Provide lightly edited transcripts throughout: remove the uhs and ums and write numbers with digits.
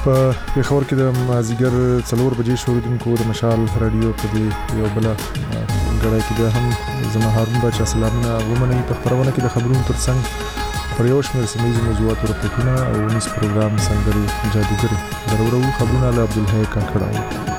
په خبر کې د مازیګر 4 بجې شوریدونکو د مشال رادیو په دې یو بل غړای کې د هم زما هارون بچا سلامونه ومني په خبرونه کې د خبرونو ترڅنګ پر یو شمېر سیمه موضوعات ورپټونه او نس پروګرام څنګه جادوګر ضرورو خبرونه له عبدالحی کاکړاو.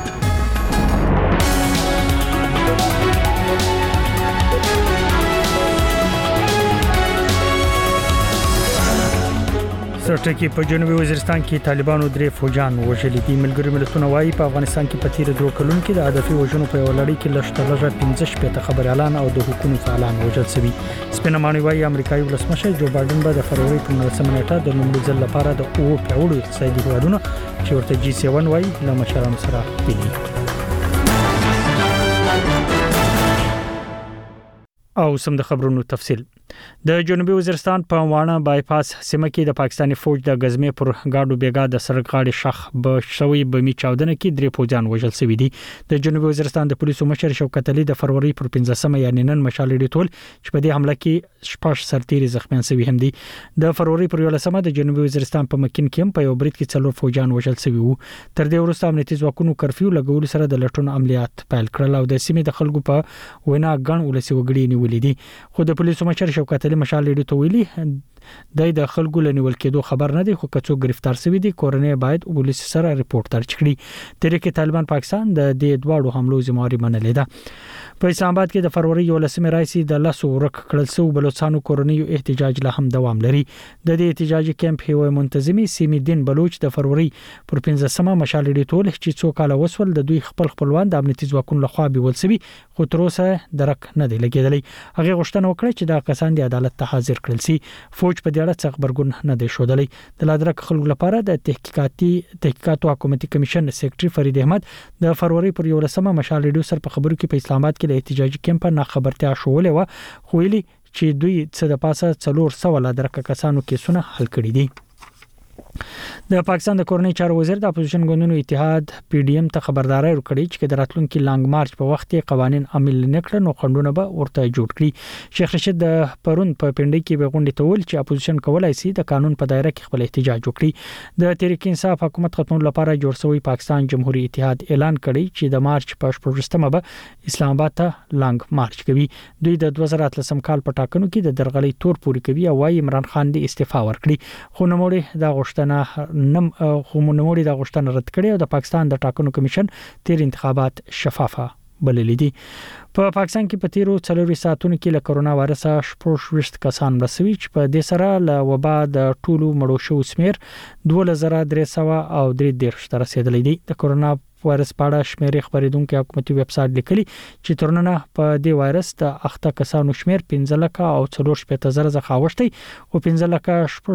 سرټکی په جنوبي وزیرستان کې طالبانو درې فوجان وژلي دي. ملګری ملتونه وايي په افغانستان کې په تیر 2 کلونو کې د هدفي وژنو په وړاندې کې لږ 15 خبريالان او د حکومت فعالان وژل شوي. سپینمانوي وايي امریکایي ولسمشر جو بایدن به د فروری په 19 نیټه د لومړي ځل لپاره د او پیوړو اقتصادي هیوادونو چې ورته G7 وايي له مشرانو سره پیلي. او سم د خبرونو تفصیل. د جنوبي وزیرستان په وانه بایپاس سیمه کې د پاکستاني فوج د غزمې پر گاډو بیګا د سړک غاړې شخ بشوي بمی چاودنه کې 3 فوجان وژل شوي دي. د جنوبي وزیرستان د پولیسو مشر شوکت علي د فروری پر 15 یعنی نن مشال ډیټول چې په دې حمله کې شپږ سرتیري زخمیان شوي هم دي. د فروری پر 11 د جنوبي وزیرستان په مکین کې په یو برید کې 4 فوجان وژل شوي وو. تر دې وروسته امنیتي ځواکونو کرفیو لګول سره د لټون عملیات پیل کړل او د سیمې د خلکو په وینا غن ولسی وګړي نیولې دي. خو د پولیسو مشر شوکت علي مشال ډیټول ویلي د خلکو لنیول کېدو خبر نه دی خو کڅو گرفتار شوی دي کورنۍ باید پولیس سره ریپورت درج کړي. تحریک طالبان پاکستان د دې دوړو حملو ذمہواری منلې ده. په اسلام آباد کې د فروری 11 رئیس د لاسو ورک کړل سو بلوچستانو کورنۍ احتجاج له هم دوام لري. د دې احتجاجي کیمپ هیوای منتظمي سیمې دین بلوچ د فروری پر 15 مشال ډیټول چې څو کال وسول د دوی خپلوان د امنیتي ځواکونو لخوا بیول سوي خو تر اوسه درک نه دی لګیدلی. هغه غوښتنه وکړه چې دا کسان د عدالت ته حاضر کړل شي. فوج په دې اړه څه خبرګون نه دی شودلی. د لادرک خلکو لپاره د تحقیقاتو حکومتي کمیشن سیکریټري فرید احمد د فروری پر 11 مشال ډیټول سره په خبرو کې په اسلام آباد کې د احتجاجي کیمپ نه خبرتیا شولې و خو ویلي چې دوی څه د پاسه 400 لادرک کسانو کیسونه حل کړي دي. د پاکستان د کورنۍ چارو وزیر د اپوزیشن ګوندونو اتحاد PDM ته خبرداري ورکړي چې د راتلونکي لانګ مارچ په وخت کې قوانين عمل نه کړي نو خندونه به ورته جوړ کړي. شیخ رشید د پرون په پنډي کې به غونډه تول چې اپوزیشن کولای شي د قانون په دایره کې خپل احتجاج وکړي. د تحریک انصاف حکومت ختمولو لپاره جوړ شوی پاکستان جمهوریت اتحاد اعلان کړي چې د مارچ په 14مه به اسلام آباد ته لانګ مارچ کوي. دوی د 2013 کال په ټاکنو کې د درغلي تور پوری کوي او وايي عمران خان د استعفا ورکړي خو نوموړي دا غوښتنه نوموړي دا غوښتنه رد کړې او د پاکستان د ټاکنو کمیشن تیر انتخابات شفافه بللي دي. په پاکستان کې په تیرو 4 ساعتونو کې له کرونا وایرس 14 کسان رسوي چې په دې سره له وبا د ټولو مړو شو سمیر 2300 او 3 تر رسیدلی دي. د کرونا وایرس په اړه شمیرې خبرېدونکو حکومتي ویب سټ لیکلي چې ترنه په دې وایرس د اخته کسانو شمیر 15 لک او 4.0 ځخه اوښتي او 15 لک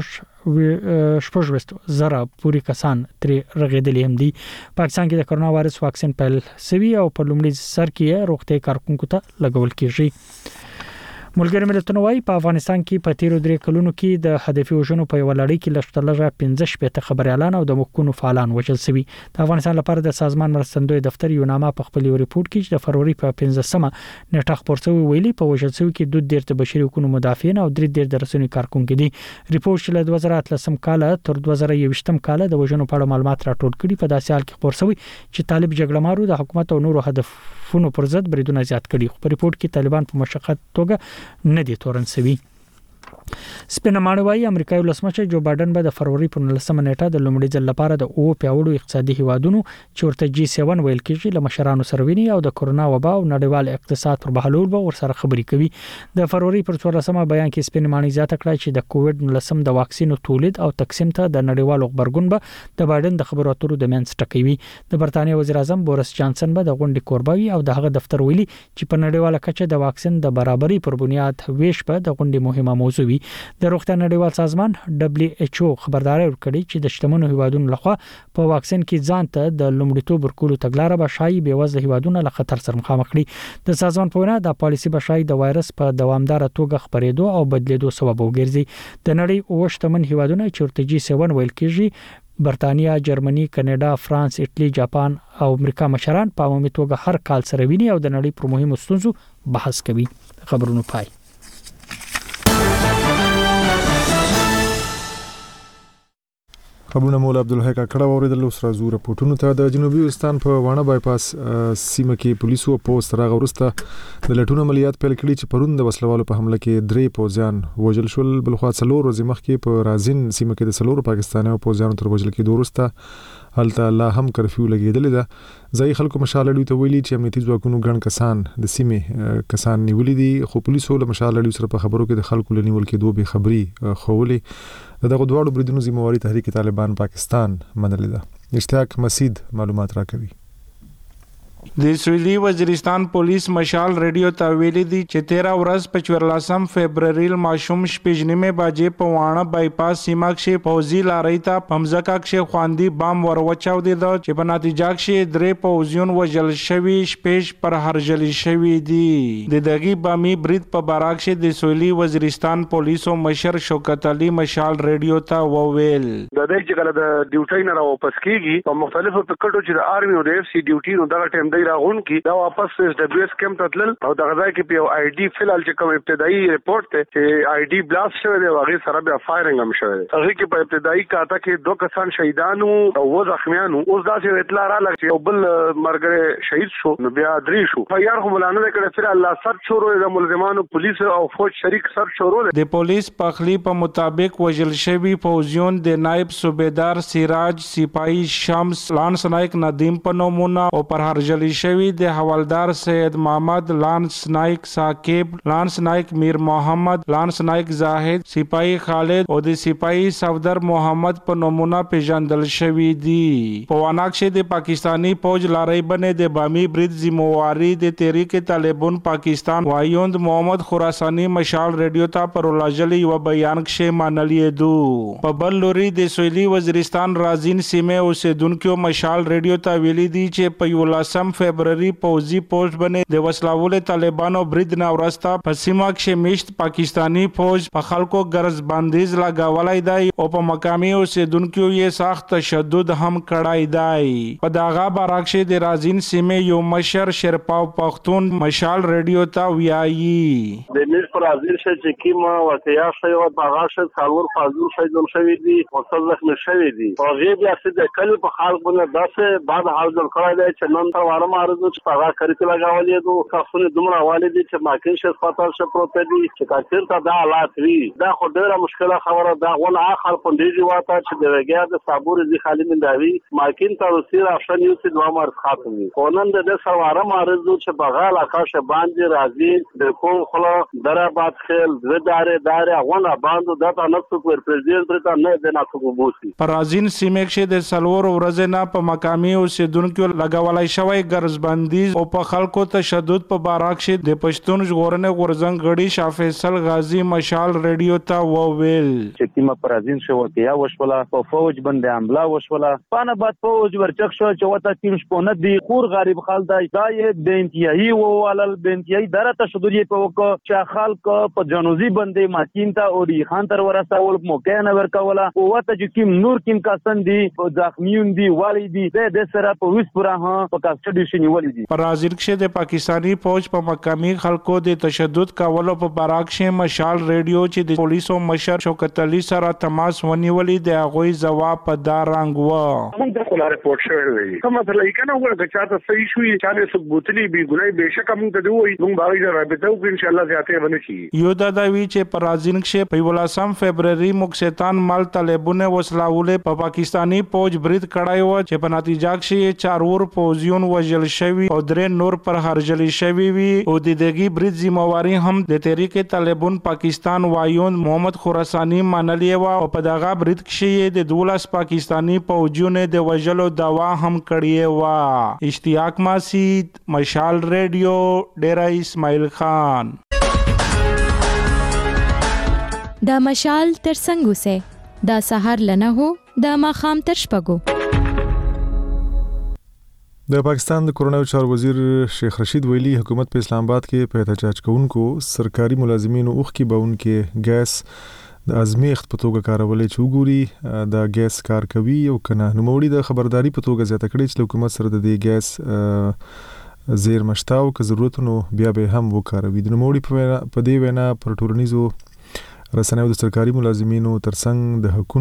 شپږ زره پوری کسان تر رغېدلې هم دي. پاکستان کې د کرونا وایرس واکسین پیل سوي او په لومړي سر کې روغتي کارکونکو ته لګول کیږي. ملګری ملتونه وايي په افغانستان کې په تیر 3 کلونو کې د هدفي وژنو په ولاړی کې لږ 15 خبريالان او د حکومت فعالان وژل شوي. د افغانستان لپاره د سازمان مرستندوی دفتر یو نامه په خپل ریپورت کې چې د فروری په 15مه نیټه خبر شوی ویلي په وژل شوی کې 2 ډیر بشري حقوقو مدافعین او 3 ډیر د رسنۍ کارکونکو دي. ریپورت چې له 2013 کال تر 2020 کال د وژنو په اړه معلومات راټول کړي په داسې حال کې خبر شوی چې طالب جګړه مارو د حکومت او نورو هدفونو پر ضد بریدونه زیات کړي. په ریپورت کې طالبان په مشخص توګه نه دي تورن سوي. سپینمانوي وايي امریکایي ولسمشر جو بایدن به د فروری په 19 نیټه د لومړي ځل لپاره د او پیوړو اقتصادي هیوادونو چې ورته G7 ویل کېږي له مشرانو سره ویني او د کرونا وبا او نړیوال اقتصاد پر بهلول به ورسره خبري کوي. د فروری پر 14مه بیان کې سپینمانوي زیاته کړه چې د کووډ-19 د واکسینو تولید او تقسیم ته د نړیوالو خبرګون به د بایدن د خبرو اترو د منځ ټکوي. د برتانیې وزیر اعظم بوریس جانسن به د غونډې کوربوي او د هغه دفتر ویلي چې په نړیواله کچه د واکسین د برابرۍ پر بنیاد ویش به د غونډې مهمه موضوع وي. د روغتیا نړیوال سازمان WHO خبرداري ورکړي چې د شتمنو هیوادونو لخوا په واکسین کې ځان ته د لومړیتوب ورکولو تګلارې به شایي به وزله هیوادونو له خطر سره مخامخ کړي. د سازمان په وینا د پالیسي به شایي د وایرس په دوامدار توګه خپرېدو او بدلیدو سبب وګرځي. د نړۍ او شتمن هیوادونو چې ورته G7 ویل کېږي برتانیا، جرمني، کاناډا، فرانس، ایټالي، جاپان او امریکا مشران په عمومي توګه هر کال سره ویني او د نړۍ پر مهمو ستونزو بحث کوي. خبرونه پای. خبرونه مولا عبدالحق کړه اوریدل اوس راځو راپورټونو ته. د جنوبي وزیرستان په وانه بایپاس سیمه کې پولیسو پوسټ راغ ورسته د لټون عملیات پیل کړي چې پرون د وسلوالو په حمله کې 3 پوځیان وژل شول. بلخوا 4 ورځې مخکې په رازین سیمه کې د 4 پاکستاني پوځیانو تر وژل کېدو وروسته هلته لا هم کرفیو لګیدلې ده. ځای خلکو مشال لړیو ته ویلي چې امنیتي ځواکونو ګڼ کسان د سیمې کسان نیولې دي، خو پولیسو له مشال لړیو سره په خبرو کې د خلکو لنیول کېدو به خبري خولې دغه دواړو بریدونو ذمہواری تحریک طالبان پاکستان منلې ده. اشتیاق مسید معلومات راکوي. د سویلي وزیرستان پولیس مشال ریډیو ته ویلي دي چې 13 ورځ په 14 فبرवरी ماشوم شپږنیمه بجې په وانه بایپاس سیمه کې پوځي لارۍ ته پمزکا کې خواندي بم وروچاو دي چې په نتیجه کې 3 پوځیون وژل شوي، شپږ پر هرجل شوي دي. د دغه بمي برید په باراک کې د سویلي وزیرستان پولیسو مشر شوکت علي مشال ریډیو ته وویل د دې چې کله د ډیوټي نه راوپس کیږي په مختلفو پکټو چې د آرمي او د اف سی ډیوټي نو دغه ټیم دی راغون کی دا واپس اس دبليو اس کیمپ تدل او دغه ځای کې په آی ډي فلال چې کوم ابتدایي ریپورت ته چې آی ډي بلاست شوی دی هغه سره بیا فایرنګ هم شوی دی. هغه کې په ابتدایي کاته کې 2 کسان شهیدانو او و زخمیانو. اوس دا چې اطلاع را لګ چې بل مرګره شهید شو نو بیا 3 شو. فیار خو ملانه کړه چې الله سر شروع د ملزمانو پولیس او فوج شریک سر شروع د پولیس پخلی په مطابق وژل شوی فوجیون د نائب صوبیدار سراج سپاهی شمس لانس نایک ندیم په نومونه او پر هرجل شوی د حوالدار سید محمد لانس نایک ثاقب، لانس نایک میر محمد، لانس نایک زاهد، سپاهی خالد او د سپاهی صفدر محمد په نومونه پیژندل شوی دي. په واناکشه د پاکستانی فوج لارۍ باندې د بامي برید ذمہواری د تحریک طالبان پاکستان وایوند محمد خراسانی مشال ریډیو ته پر لاجلی و بیان کې منلې دو. په بل لوري د سویلي وزیرستان رازین سیمه اوسیدونکو مشال ریډیو ته ویلي دي چې په 14 فبرवरी پوځي پوسټ باندې د وسلاول طالبانو برید نه ورسته په سیمه کې میشت پاکستانی فوج په خلکو ګرز بندیز لګولای دی او په مقامي اوسیدونکو یې سخت تشدد هم کړای دی. په داغه باراکشه د رازین سیمه یو مشر شرپاو پختون مشال ریډیو ته ویایي د میش پر رازین چې کیما واقعیا شوی او هغه څلور فاضل شهیدون شوی دي او څلور شوی دي. او غیر بیا چې کله په خلک باندې داسې بعد حال ځل کړای دی چې نن تر واره مارزو چې هغه کړی لګاولې دو تاسو دومره والي دي چې ماکین شې خاطر شه پروت دي چې کاڅر ته دا حالات وی دا خو ډیره مشکله خبره دا ول اخر پندې واته چې د وګیا د صابور دي خالي من داوی ماکین ته وسیر افشن یو چې دوه مر خاتمي قانون د سرواره مارزو چې بغال آکاشه باندې راځي د کوم خلا درابات خل داره غونه باندې داته نفس کو پرزیدنت ته نه د ناتو بوسي. پرازین سیمه کې د سلور ورځې نه په مقامي اوسیدونکو لګولای شوی ګرز بندیز او په خلکو تشدد په باراک کې د پښتون ژغورنې غورځنګ غړي شاه فیصل غازی مشال ریډیو ته وویل چې کیما پرازین شو واقعیا وشوله په فوج باندې حمله وشوله پانه بعد فوج ورچک شو چې وته تیم شپونه دی خور غریب خلک دا یې د انتهایی ووالل د انتهایی دره تشدد په وکړه چې خلک په جنوزي باندې ماکین ته او ری خان تر ورسول موقع نه ورکوله او وته چې کیم نور کیم کسان دی زخمیون دی والی دی د سره په وس پوره په کاستډي شنیول دي. پرازین کې د پاکستانی فوج په مقامی خلکو د تشدد کولو په باراک کې مشال ریډیو چې د پولیسو مشر شوکت علي سره تماس ونیولې د هغوی جواب په دا رنګ و موږ د خلا ریپورت شوی دی کوم مثلا کنه وګړه چې تاسو صحیح شوې چانه ثبوتلی به ګنای بهشکه موږ ته وایي موږ باغی رابطه وکړو ان شاء الله زیاته ونه شي. یو دا وی چې پرازین کې په 14 فبرवरी مکستان مال طالبونه وسلاولې په پاکستانی فوج برید کړای و چې په نتیجه کې 4 ور فوجیون وژل شوی او 3 نور پر هرجلی شوی وی او د دغه برید ذمہواری هم د تحریک طالبان پاکستان وایوند محمد خراسانی منلې و او په دغه برید کې د 12 پاکستانی فوجیونو د وژلو داوا هم کړی و. اشتیاق مسید مشال ریډیو ډیرا اسماعیل خان. دا مشال تر څنګه سه دا سحر لنه هو دا ماخام تر شپګو. د پاکستان د کورونایي چارو وزیر شیخ رشید ویلي حکومت په اسلام آباد کې په احتجاج کوونکو سرکاري ملازمینو اوخ کې باونکې ګیس د ازمیخت په توګه کارولې چې وګوري دا ګیس کار کوي او کنه نو موړي د خبرداري په توګه زیاته کړې چې حکومت سره د دې ګیس زیر مشتاو که ضرورتونو بیا به هم وکاروي. د موړي په دې وینا پر ټولنیزو رسنیو د سرکاري ملازمینو ترڅنګ د حقوقو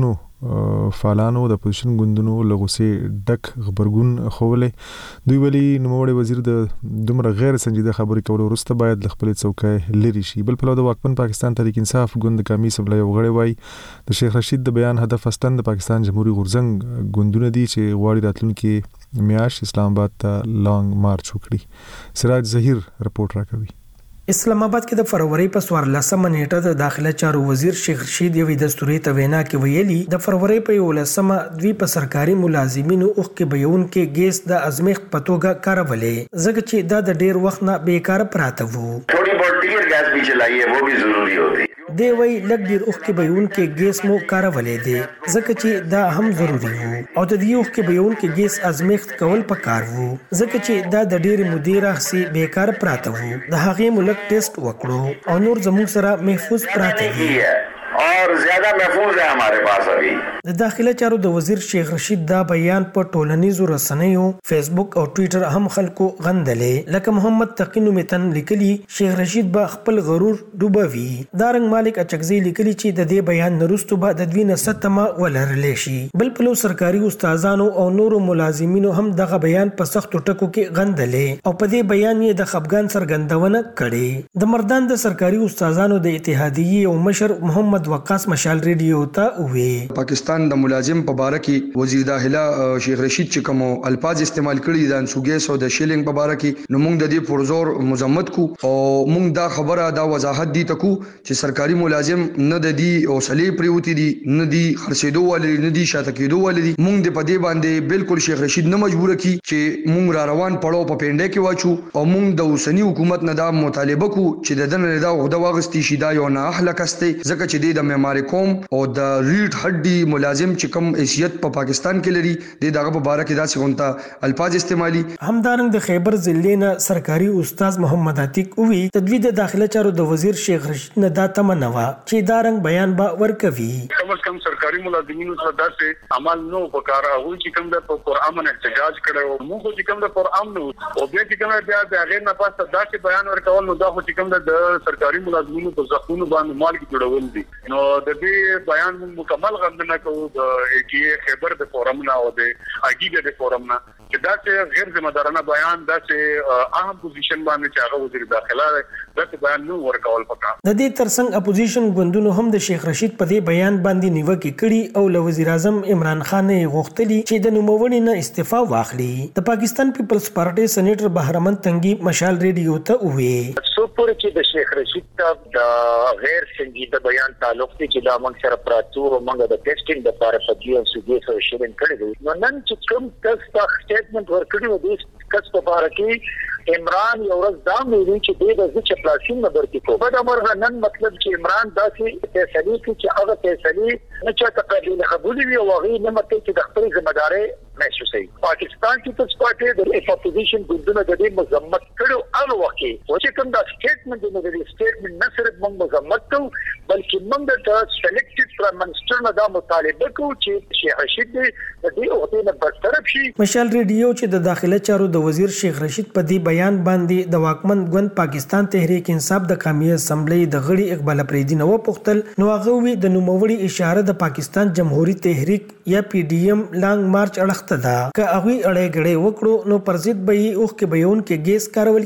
فعالانو د اپوزیشن ګوندونو لغوسه ډک خبرګون خوولې دوی ویلي نوموړی وزیر د دومره غیر سنجیده خبرې کولو وروسته باید ل خپل څوکۍ لري شي. بل په لور د واکمن پاکستان تحریک انصاف ګوند کمی سبلای وغړی وای د شیخ رشید د بیان هدف استند د پاکستان جمهوریت غورځنګ ګوندونه دي چې غواړي راتلونکي میاش اسلام آباد ته لانګ مارچ وکړي. سراج ظهیر رپورټ راکوي. اسلام آباد کې د فروری په 14 نیټه د داخله چارو وزیر شیخ رشید یوې دستوري ته وینا کې ویلي د فروری په 11 دوی په سرکاري ملازمینو اوخ کې بیون کې ګیس د ازمیخت په توګه کارولې ځکه چې دا د ډیر وخت نه بیکار پراته وو. थोड़ी बहुत टीयर गैस भी चलाई है वो भी जरूरी होती. دی وی لګ ډیر اوخ کې بیون کې ګیس مو کارولې دي ځکه چې دا هم ضروری وو او د دې اوخ کې بیون کې ګیس ازمیخت کول پکار وو ځکه چې دا د ډیر مدیر راخسي بیکار پراته وو د هغې ملک ټیسټ وکړو او نور زموږ سره محفوظ پراته دي और ज्यादा महफूज है हमारे पास अभी. د داخله چارو د وزیر شیخ رشید دا بیان په ټولنیزو رسنیو فیسبوک او ټوئیټر هم خلکو غندلې لکه محمد تقی نومتن لیکلي شیخ رشید با خپل غرور ډوبوي. دارنګ مالک اچکزی لیکلي چې د دې بیان نرستو به د دوی نستمه ولرلې شي. بل په لور سرکاري استادانو او نورو ملازمینو هم دغه بیان په سختو ټکو کې غندلې او په دې بیان یې د خفګان څرګندونه کړې. د مردان د سرکاري استادانو د اتحادیې او مشر محمد وقاص مشال ریډیو ته وی پاکستان د ملازم په باره کې وزیر داخله شیخ رشید چې کوم الفاظ استعمال کړي د انسوګیس او د شیلینګ په باره کې نو موږ د دې پرزور مذمت کو او موږ دا خبره دا وضاحت دي تکو چې سرکاري ملازم نه د دې اوسلې پریوتی دي نه دي خرڅېدو ولې نه دي شاته کېدو ولې موږ د پدې باندې بالکل شیخ رشید نه مجبور کی چې موږ را روان پړو په پینډه کې واچو او موږ د اوسنی حکومت نه دا مطالبه کو چې د دنه دا غوډه واغستې شي دا یو نه اهله کسته ځکه چې د معماري کوم او د ریټ هډي ملازم چې کوم حیثیت په پاکستان کې لري د دغه په باره کې دا څنګه الفاظ استعمالي. همدارنګ د خیبر ضلع نه سرکاري استاد محمد عتیق وی تدوید داخله چارو د وزیر شیخ رشید نه دا تمنوا چې دارنګ بیان با ورکوي. کم از کم سرکاري ملازمینو سره داسې عمل نو وکړه او چې کوم د قرآن باندې احتجاج کړو موږ چې کوم د قرآن نو او بیا چې کوم بیا د هغه نه پاسه داسې بیان ورکول نو دا چې کوم د سرکاري ملازمینو په ځخونو باندې مال کې جوړول دي. نو د دې بیان مکمل غندنه کوو د ایټي خیبر د فورم نه او د اګیګه د فورم نه چې دا چې غیر ذمہ دارانه بیان دا چې اهم پوزیشن باندې چې هغه وزیر داخله دا بیان نو ورکول پکار. د دې ترڅنګ اپوزیشن ګوندونو هم د شیخ رشید په دې بیان باندې نیوکه کړي او له وزیر اعظم عمران خان غوښتلی چې د نوموړي نه استعفا واخلي. د پاکستان پیپلز پارټي سېنیټر بهرمن تنگي مشال ریډیو ته وی سو پورې چې د شیخ رشید ته د غیر سنجیده بیان تعلق دی چې دا موږ سره پراتو او موږ د ټیسټینګ لپاره په دې او سګي سره شیرین کړی دی نو نن چې کوم تاسو ته سټیټمنټ ورکړی و دې کس په اړه کې عمران یو ورځ دا ویلي چې د ځکه پلاسین نمبر کې کو په امر نن مطلب چې عمران داسې فیصله کوي چې هغه فیصله نه چاته قابل قبول وي او هغه نه مته چې د خپل ذمہ داري محسوسوي. پاکستان کې تاسو پاتې د اپوزیشن ګوندونو د دې مذمت کړو هغه وخت چې کوم دا سټیټمنټ دی د سټیټمنټ نه صرف موږ مذمت کوو بلکې موږ د سلیکټډ پرایم منسټر نه دا مطالبه کوو چې شیخ رشید د دې عہدې نه برطرف شي. مشال ریډیو چې د داخله چارو د وزیر شیخ رشید په دې بیان باندې د واکمن ګوند پاکستان تحریک انصاف د قومي اسمبلی د غړي اقبال پریدي نو پختل نو هغه وی د نوموړي اشاره د پاکستان جمهوریت تحریک یا پی ډی ایم لانګ مارچ اړخته ده که هغه اړې غړې وکړو نو پر ضد به یې اوخ کې بیون کې ګیس کارول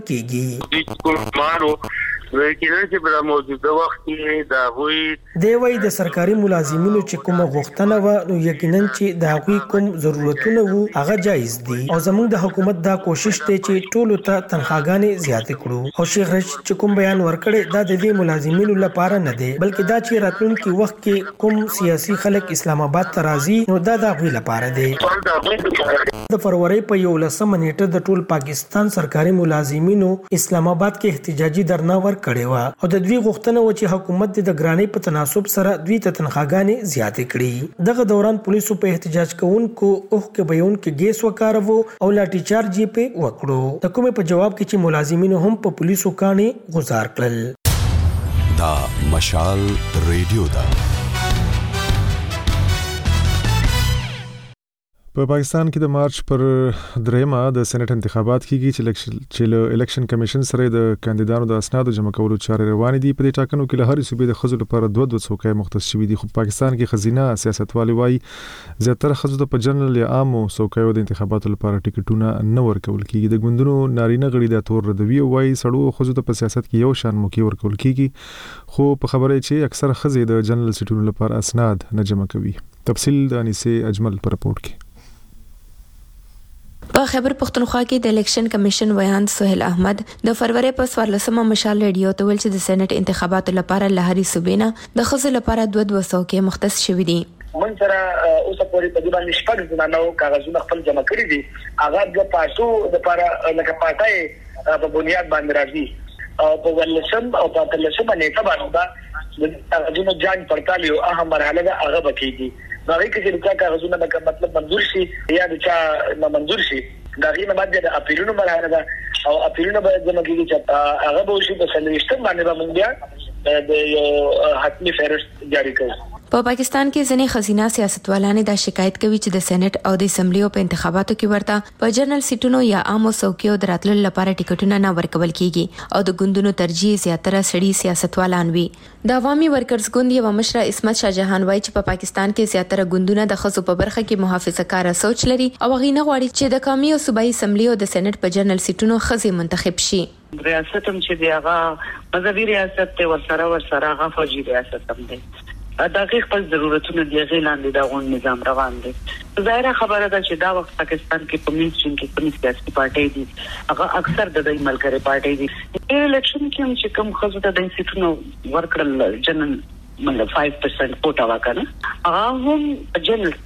کیږي. چې په موجوده وخت کې دا وی دی وی د سرکاري ملازمینو چې کومه غوښتنه و نو یقینا چې د هغوی کوم ضرورتونه وو هغه جایز دي او زموږ د حکومت دا کوشش دی چې ټولو ته تنخواګانې زیاتې کړو او شیخ رشید چې کوم بیان ورکړي دا د دې ملازمینو لپاره نه دی بلکې دا چې راتلونکي وخت کې کوم سیاسي خلک اسلام آباد ته راځي نو دا د هغوی لپاره دی. د فروری په 11 نیټه د ټول پاکستان سرکاري ملازمینو اسلام آباد کې احتجاجي درنه کړي وا او د دوی غوښتنه و چې حکومت د ګرانۍ په تناسب سره دوی ته تنخواګانې زیاتې کړي. دغه دوران پولیسو په احتجاج کوونکو اوخ کې بیون کې ګیس وکاروو او لاټھی چارج یې په وکړو د کومه په جواب کې چې ملازمینو هم په پولیسو کانې گزار کړل. دا مشال ریډیو دا په پاکستان کې د مارچ پر 3 د سېنات انتخابات کیږي چې الیکشن کمیشن سره د کاندیدانو د اسنادو جمع کولو چارې روانې دي. په دې ټاکنو کې له هرې صوبې د ښځو لپاره 2 څوکۍ مختص شوي دي. خو پاکستان کې خزینه سیاستوالي وايي زیاتره ښځو ته په جنرال یا عامو څوکیو د انتخاباتو لپاره ټیکټونه نه ورکول کیږي. د ګوندونو نارینه غړي د تور ردوي وايي سړو ښځو ته په سیاست کې یو شان موقع ورکول کیږي، خو په خبره چې اکثر ښځې د جنرال سیټونو لپاره اسناد نه جمع کوي. تفصیل د انیسه اجمل پر رپورت کې. په خیبر پختونخوا کې د الیکشن کمیشن ویان سہیل احمد د فروری په 14مه مشال ریډیو ته ویل چې د سېنات انتخاباتو لپاره لهري صوبینا د ښځو لپاره 2 څوکۍ مختص شوې دي. من سره اوس پورې په دې باندې شپږ ځنانو کاغذونه خپل جمع کړی دي. هغه د پاسو د لپاره لکه پاتای په بنیاد باندې راځي او په ولسم او په تلسم باندې باندې د کاغذونو جانچ پړتال یو اهم مرحله ده. هغه بکیږي باقي کې چې کاغذونه مطلب منظور شي یا د چا نه منظور شي دا غي نه باندې د اپیلونو مرحله ده او اپیلونو باید زموږ کې چې هغه به شي په سلويشتم باندې باندې بیا د یو حتمی فهرست جاری کړي. په پاکستان کې ځینې خزینه سیاستوالان دا شکایت کوي چې د سېنات او د اسمبلیو په انتخاباتو کې ورته په جنرال سیټونو یا عامو څوکیو دراتلو لپاره ټیکټونه نه ورکول کیږي او د ګوندونو ترجیح زیاتره سړي سیاستوالان وي. د عوامي ورکرز ګوند یو مشر اسمت شاه جهان وایي چې په پاکستان کې زیاتره ګوندونه د ښځو په برخه کې محافظه‌کاره سوچ لري او هغه نه غواړي چې د قومي او صوبایي اسمبلیو د سېنات په جنرال سیټونو ښځې منتخب شي. ریاست هم چې دی هغه مذهبي ریاست ته ورسره هغه فوجي ریاست هم دی. دا خپل ضرورتونه دی غیلاندې دا غون نظام روان دي. ظاهره خبره ده چې دا وخت پاکستان کې په مینستریم کې کوم سیاسي پارټي دي هغه اکثر د دې ملګری پارټي دي. الیکشن کې هم چې کوم خزو ته د سیټونو ورکړل جنرال مطلب 5% کوټا وکړه هغه هم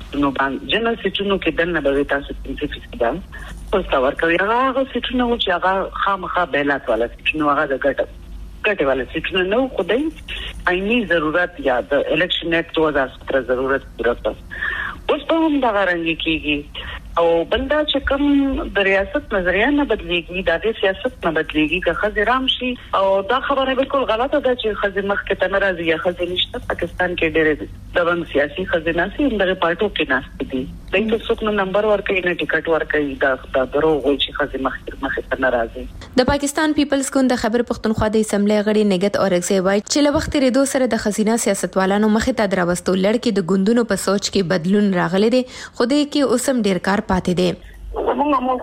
جنرال سیټونو کې دنه به تاسو 50% ده پوسټ ورکوي. هغه سیټونو چې هغه خامخا بیلات والا سیټونو هغه د ګټه والا سیټونو نو خدای عیني ضرورت یا د الیکشن اکټ 2017 ضرورت پوره کړ. اوس په هم دا غرنګ کیږي او بلدا چې کوم د ریاست نظریه نه بدلیږي د سیاست نه بدلیږي که خزرام شي او دا خبره بالکل غلطه ده چې خزر مخ کې تنه راځي یا خزر نشته. پاکستان کې ډېر دغه سیاسي خزینه سي دغه پارټو کې ناشته دي دغه څوک نو نمبر ورکړي نه ټیکټ ورکړي دا درو وایي چې خزر مخ کې تنه راځي. د پاکستان پیپلز ګوند د خیبر پختونخوا د اسمبلی غړي نګت اورکزی وایي چې له وخت ریدو سره د خزینه سیاستوالانو مخې ته دراوستو لړ کې د ګوندونو په سوچ کې بدلون راغلی دی خو دې کې اوسم ډیر کار پاتې دی. موږ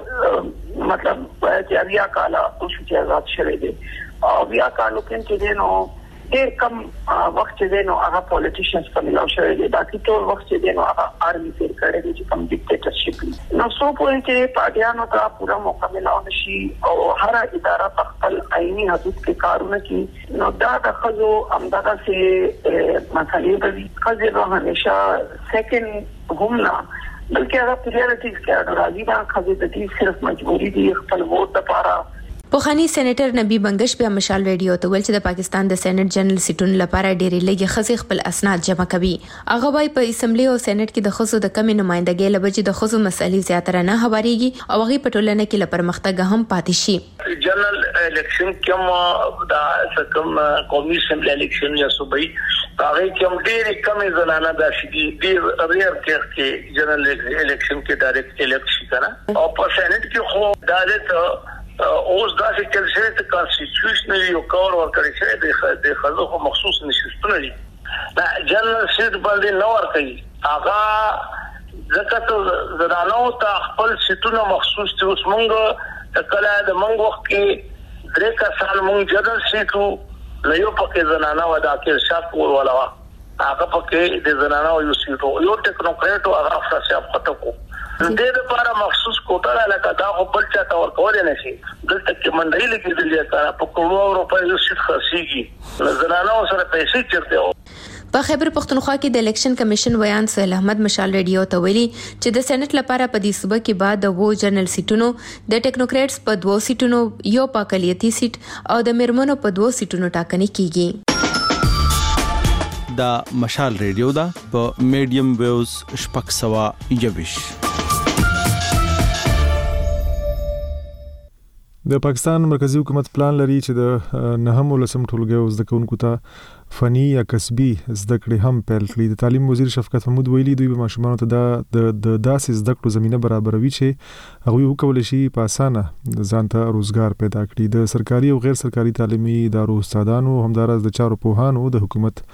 خو مطلب چې بیا کاله اوس چې آزاد شوه دي او بیا کالو کې چې نو ډیر کم وخت چې نو هغه پولیټیشنز په ملاو شوه دي باقي ټول وخت چې نو هغه آرمي فیر کړی دي چې کوم ډیکټیټرشپ نو سو پوهې چې پارټیانو ته پورا موقع ملاو نشي او هر اداره په خپل عیني حدود کې کارونه کوي نو دا د خزو امداده سي مسالې به خزو همیشه سیکنډ هم نه بلکې هغه پریورټیز کې راځي دا خزو د دې صرف مجبوري دي خپل ووټ لپاره. پوخانی سېنیټر نبی بنگش په مشال ریډیو ته ویل چې د پاکستان د سېنات جنرال سیټونو لپاره ډېری لږه خزي خپل اسناد جمع کوي. هغه وايي په اسمبلی او سېنات کې د خزو د کمی نمائندګۍ لپاره د خزو مسلې زیاتره نه هواريږي او هغه په ټولنه کې لپاره پرمختګ هم پاتې شي. جنرال الیکشن کوم دا کوم قومي اسمبلی الیکشن یا صوبایي هغه کوم ډېر کم زنانه د شي ډېر ریئر کې جنرال الیکشن کې ډایرکټ الیکشن کړه او په سېنات کې خو ډایرکټ اوس دا چې کله چې د کانسټیټیوشنل یو کور ورکړی شوی د خزو خو مخصوص نشستونه دي دا جنرال سیټ باندې نو ورکړي هغه ځکه ته زرانو ته خپل سیټونه مخصوص دي. اوس مونږ کله د مونږ وخت کې درې کسان مونږ جنرال سیټو له یو پکې زنانه ودا کې شاک ولا هغه پکې د زنانه یو سیټو یو ټیکنوکریټو هغه افسر خطو کو دې لپاره مخصوص کوټه لکه دا خپل چاته ورکول نه شي دلته کې منډي لګیدلې کار په کروڑو روپۍ یو شیټ خرڅيږي زنانه سره پیسې چیرته. په خیبر پختونخوا کې د الیکشن کمیشن ویان سہیل احمد مشال ریډیو ته ویلي چې د سېنات لپاره په دې صوبه کې بعد د وو جنرال سیټونو د ټیکنوکریټس په 2 سیټونو یو پاکلیتي سیټ او د میرمنو په 2 سیټونو ټاکنې کیږي. دا مشال ریډیو دا په میډیم ویوز شپږ سوا 21. د پاکستان مرکزی حکومت پلان لري چې د نهم ولسم ټولګیو زده کوونکو ته فني یا کسبي زده کړې هم پیل کړي. د تعلیم وزیر شفقت محمود ویلي دوی به ماشومانو ته د داسې زده کړو زمينه برابروي چې هغوی وکولای شي په اسانه ځان ته روزګار پیدا کړي. د سرکاري او غیر سرکاري تعلیمي ادارو استادانو همدارس د چارو پوهانو د حکومت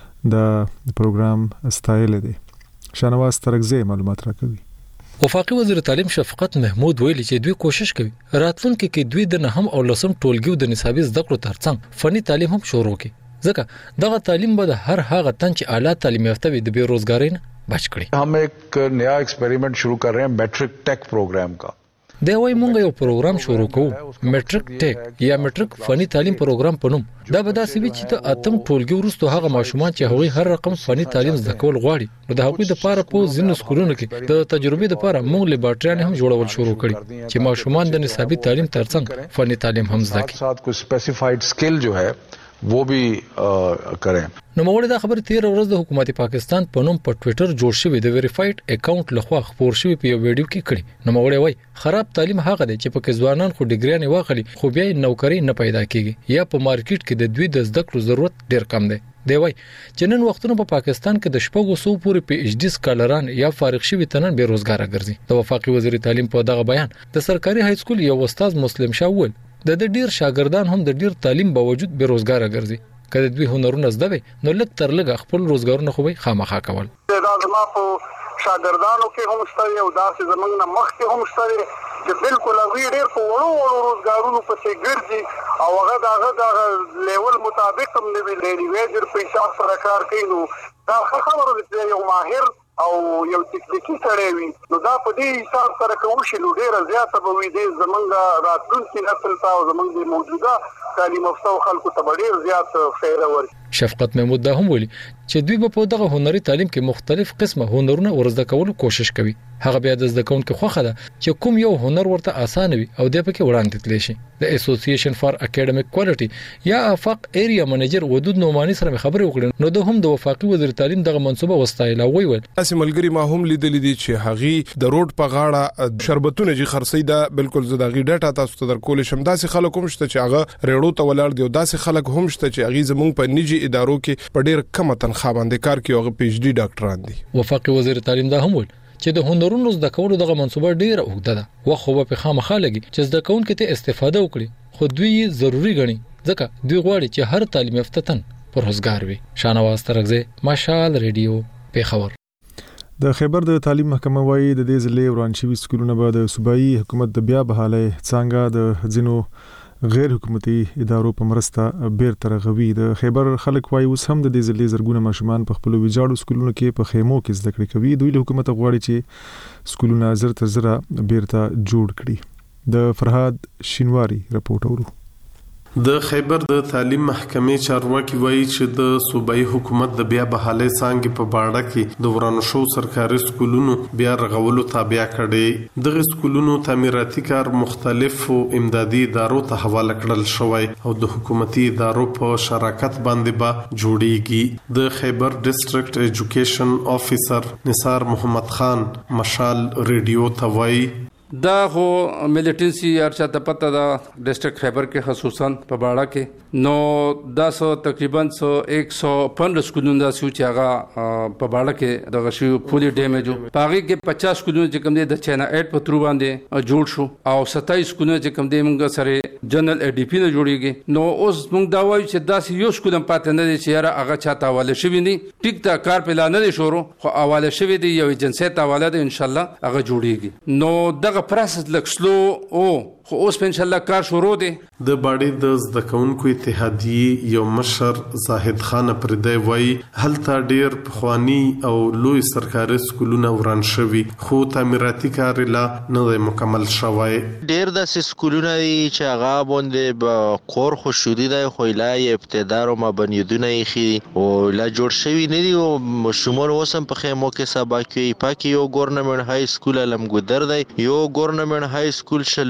د پروګرام ستایل دي. شانواز ترکزی معلومات راکوي. وفاقي وزیر تعلیم شفقت محمود ویلي چې دوی کوشش کوي راتلونکي کې دوی د نهم او لسم ټولګیو د نصابي زده کړو ترڅنګ فني تعلیم هم شروع کړي. ځکه دغه تعلیم به د هر هغه تن چې اعلی تعلیم یافته وي د بیروزګارۍ نه بچ کړي. हम एक नया एक्सपेरिमेंट शुरू कर रहे हैं मैट्रिक टेक प्रोग्राम का. د وای مونږ یو پروګرام شروع کوو میټریک ټیک یا میټریک فني تعلیم پروګرام په نوم. دا به داسې وي چې د اتم ټولګي وروسته هغه ماشومان چې هغوی هر رقم فني تعلیم زده کول غواړي نو د هغوی لپاره په ځینو سکولونو کې د تجربې لپاره مونږ لیبارټریان هم جوړول شروع کړي چې ماشومان د نصابي تعلیم ترڅنګ فني تعلیم هم زده کړي. साथ کوئی स्पेसिफाइड स्किल जो है वो भी करें. نو موږ دا خبره 13 ورځ د حکومت پاکستان په نوم په ټوئیټر جوړ شوی د ویریفاید اکاونټ لخوا خبر شوی په یو ویډیو کې کړي. نو موږ وایي خراب تعلیم هغه دی چې په ځوانان خو ډیګری نه واخلي خو بیا نوکری نه پیدا کیږي یا په مارکیټ کې د دوی د زده کړو ضرورت ډیر کم دی. دی وایي چې نن وختونه په پاکستان کې د شپږو سو پورې پی ایچ ډی سکالران یا فارغ شوي تنن بیروزګار ګرځي. د وفاقي وزیر تعلیم په دغه بیان د سرکاري های سکول یو استاد مسلم شاول د ډیر شاګردان هم د ډیر تعلیم باوجود بیروزګار ګرځي. کله دوی هنرونه زده وي نو لږ تر لږه خپل روزګارونه خو به خامخا کول. دا زما په شاګردانو کې هم شته او داسې زمونږ نه مخکې هم شته چې بالکل هغوی ډېر په وړو روزګارونو پسې ګرځي او هغه د لیول مطابق هم نه وي ډېرې ویجر په حساب سره کار کوي. نو دا ښه خبره ده چې یو ماهر او یو تکنیکی سړی وي نو دا په دې حساب سره که وشي نو ډېره زیاته به وي د زمونږ راتلونکي نسل ته او زمونږ د موجوده تعلیم یافته خلکو ته به ډېر زیات فایده ورکړي. شفقت محمود دا هم ویلي چې دوی په دغه هنري تعلیم کې مختلف قسمه هنرونه ورزده کولو کوشش کوي. هغه بیا د زده کوونکو خوخه ده چې کوم یو هنر ورته اسانه وي او د پکې وړاندې تللی شي. د اسوسییشن فار اکیډمیک کوالټي یا افاق ایریا منیجر ودود نومانی سره خبرې وکړې نو د هم د وفاقي وزیر تعلیم دغه منصوبه وستایل او ویل تاسو ملګری ما هم لیدلې دي چې هغه د روډ په غاړه شربتونه جي خرڅي دا بالکل زداغي ډاټا تاسو ته درکول شم. داسې خلک هم شته چې هغه ریړو ته ولاړ دي او داسې خلک هم شته چې هغه زموږ په نجی ادارو کې په ډېر کم تنخواه باندې کار کوي او پی ایچ ډی ډاکټران دي. وفاقي وزیر تعلیم دا هم ویل چې د هنرونو زده کولو دغه منصوبه ډیره اوږده ده او خو په خامخا لګي چې زده کوونکو ته استفاده وکړي خو دوی ضروری غني ځکه دوی غواړي چې هر تعلیم یافته تن پرهیزګار وي. شانواز ترکزی مشال ریډیو پیښور. د خیبر د تعلیم محکمه وايي د دې ځلې ورانشوي سکولونه به د صوبایي حکومت د بیا بحالي څنګه د ځینو غیر حکومتي ادارو په مرسته بیرته رغوي. د خیبر خلک وايي اوس هم د دې ځلې زرګونه ماشومان په خپل ویجاړو سکولونو کې په خیمو کې زده کړې کوي. دوی له حکومت غواړي چې سکولونه زر تر زر بیرته جوړ کړي. د فرهاد شینواری رپورټ اورو. د خیبر د تعلیم محکمې چارواکي وایي چې د صوبایي حکومت د بیا بحالي څانګې په باړه کې د ورانو شو سرکاري سکولونو بیا رغولو تابع کړي. دغه سکولونو تعمیراتي کار مختلفو امدادي ادارو ته حواله کړل شوی او د حکومتي ادارو په شراکت باندې به جوړیږي. د خیبر ډیسټریکټ ایجوکیشن افیسر نثار محمد خان مشال ریډیو ته وایي دا خو ملیټنسي ارچا ته پته دا ډیسټریکټ خیبر کې خصوصا په باړه کې نو دا سو تقریبا 115 سکولونه دا سو چې هغه په باړه کې د غشي پولی ډیمیجو پاغي کې 50 سکولونه چې کوم دي د چاینا 8 په تر باندې جوړ شو او 27 سکولونه چې کوم دي موږ سره جنرال ای ډی پی نه جوړیږي. نو اوس موږ دا وایو چې دا یو سکول هم پاتې نه دي چې یاره هغه چاته حواله شوی نه ټیک دا کار په لانه دي شروع خو حواله شوی دی یو ایجنسی ته حواله ده ان شاء الله هغه جوړیږي. نو دغه پروسس لکسلو او خو اوس په ان شاء الله کار شروع دی. د باډي د زده کوونکو اتحادیه یو مشر زاهد خان پردی وایي هلته ډیر پخوانی او لوی سرکاري سکولونه وران شوي خو تعمیراتي کار لا نه مکمل شوی. ډیر د سکولونه چې هغه باندې کور خو شودي دی خو لا ابتدار او مبنیدونه یې او لا جوړ شوی نه دی او شمول وسم په خیمو کې سبا کې پاکي یو ګورنمنت های سکول لمګودر دی یو ګورنمنت های سکول شلوبار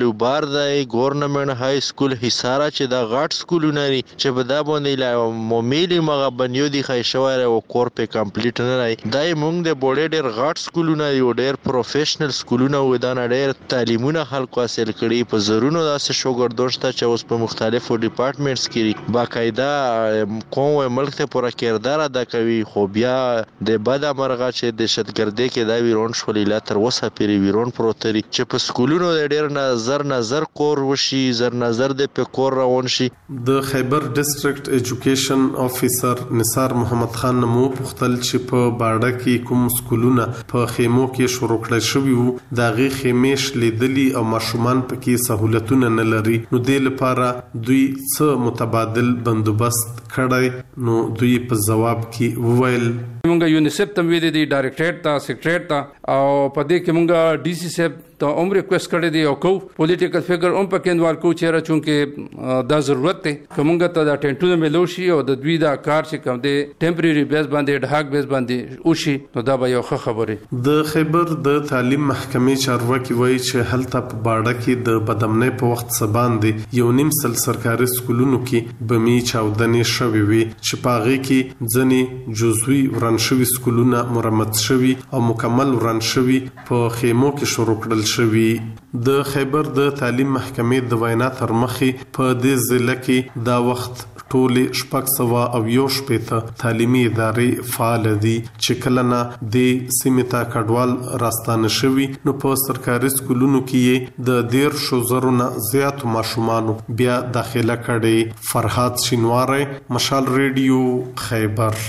پلار دی ګورنمنت های سکول حصار چې د غاټ سکولونه لري چې په دا باندې لا مومیلی مغه بنیو دی خای شواره او کور په کمپلیټ نه راي دای مونږ د بوډې ډېر غاټ سکولونه یو ډېر پروفیشنل سکولونه و دا ډېر تعلیمونه خلکو حاصل کړي په زرونو داسې شوګردون شته چې اوس په مختلفو ډپارټمنټس کې باقاعده قوم ملک ته پوره کردار ادا کوي خو بیا د بد امرغه چې د شتګردي کې دا ویرون شولې لا تر وسه پیری ویرون پروتري چې په سکولونو ډېر نظر کور وشي زر نظر د په کور روان شي د خیبر ډیسټریکټ ایجوکیشن افیسر نثار محمد خان نمو پختل چې په باډه کې کوم سکولونه په خیمو کې شروع کړل شوی وو دا غي خیمېش لیدلی او ماشومان پکې سہولتونه نه لري نو د لپاره دوی څه متبادل بندوبست کړی نو دوی په جواب کې وویل مونږه یونیسف ته ویلي دي ډایریکټریټ ته سیکریټریټ ته او په دې کې مونږه ډي سي صاحب ته عمر ریکوست کړی دی او کو پولیټیکل فیګر هم پکې انوال کو چیرې چونکه دا ضرورت دی کومګه ته دا ټینټونه ملو شي او د دوی دا کار چې کوم دی ټمپرری بیس باندې ډهاک بیس باندې او شي نو دا به یو ښه خبره د خیبر د تعلیم محکمې چارواکي وایي چې هلته په باډه کې د بدامنۍ په وخت سبان دی یو نیم سل سرکاري سکولونو کې بمی چاودنې شوې وي چې په هغه کې ځنې جزوي وران شوي سکولونه مرمت شوي او مکمل وران شوي په خیمو کې شروع کړل شوي د خیبر د تعلیم محکمې د وینا تر مخې په دې ضلع کې دا وخت ټولې شپږ سوه او یو شپېته تعلیمي ادارې فعال دي چې کله نه د سیمې ته کډوال راستانه شوي نو په سرکاري سکولونو کې د 1,000 نه زیاتو ماشومانو بیا داخله کړې فرحات شینواری مشال ریډیو خیبر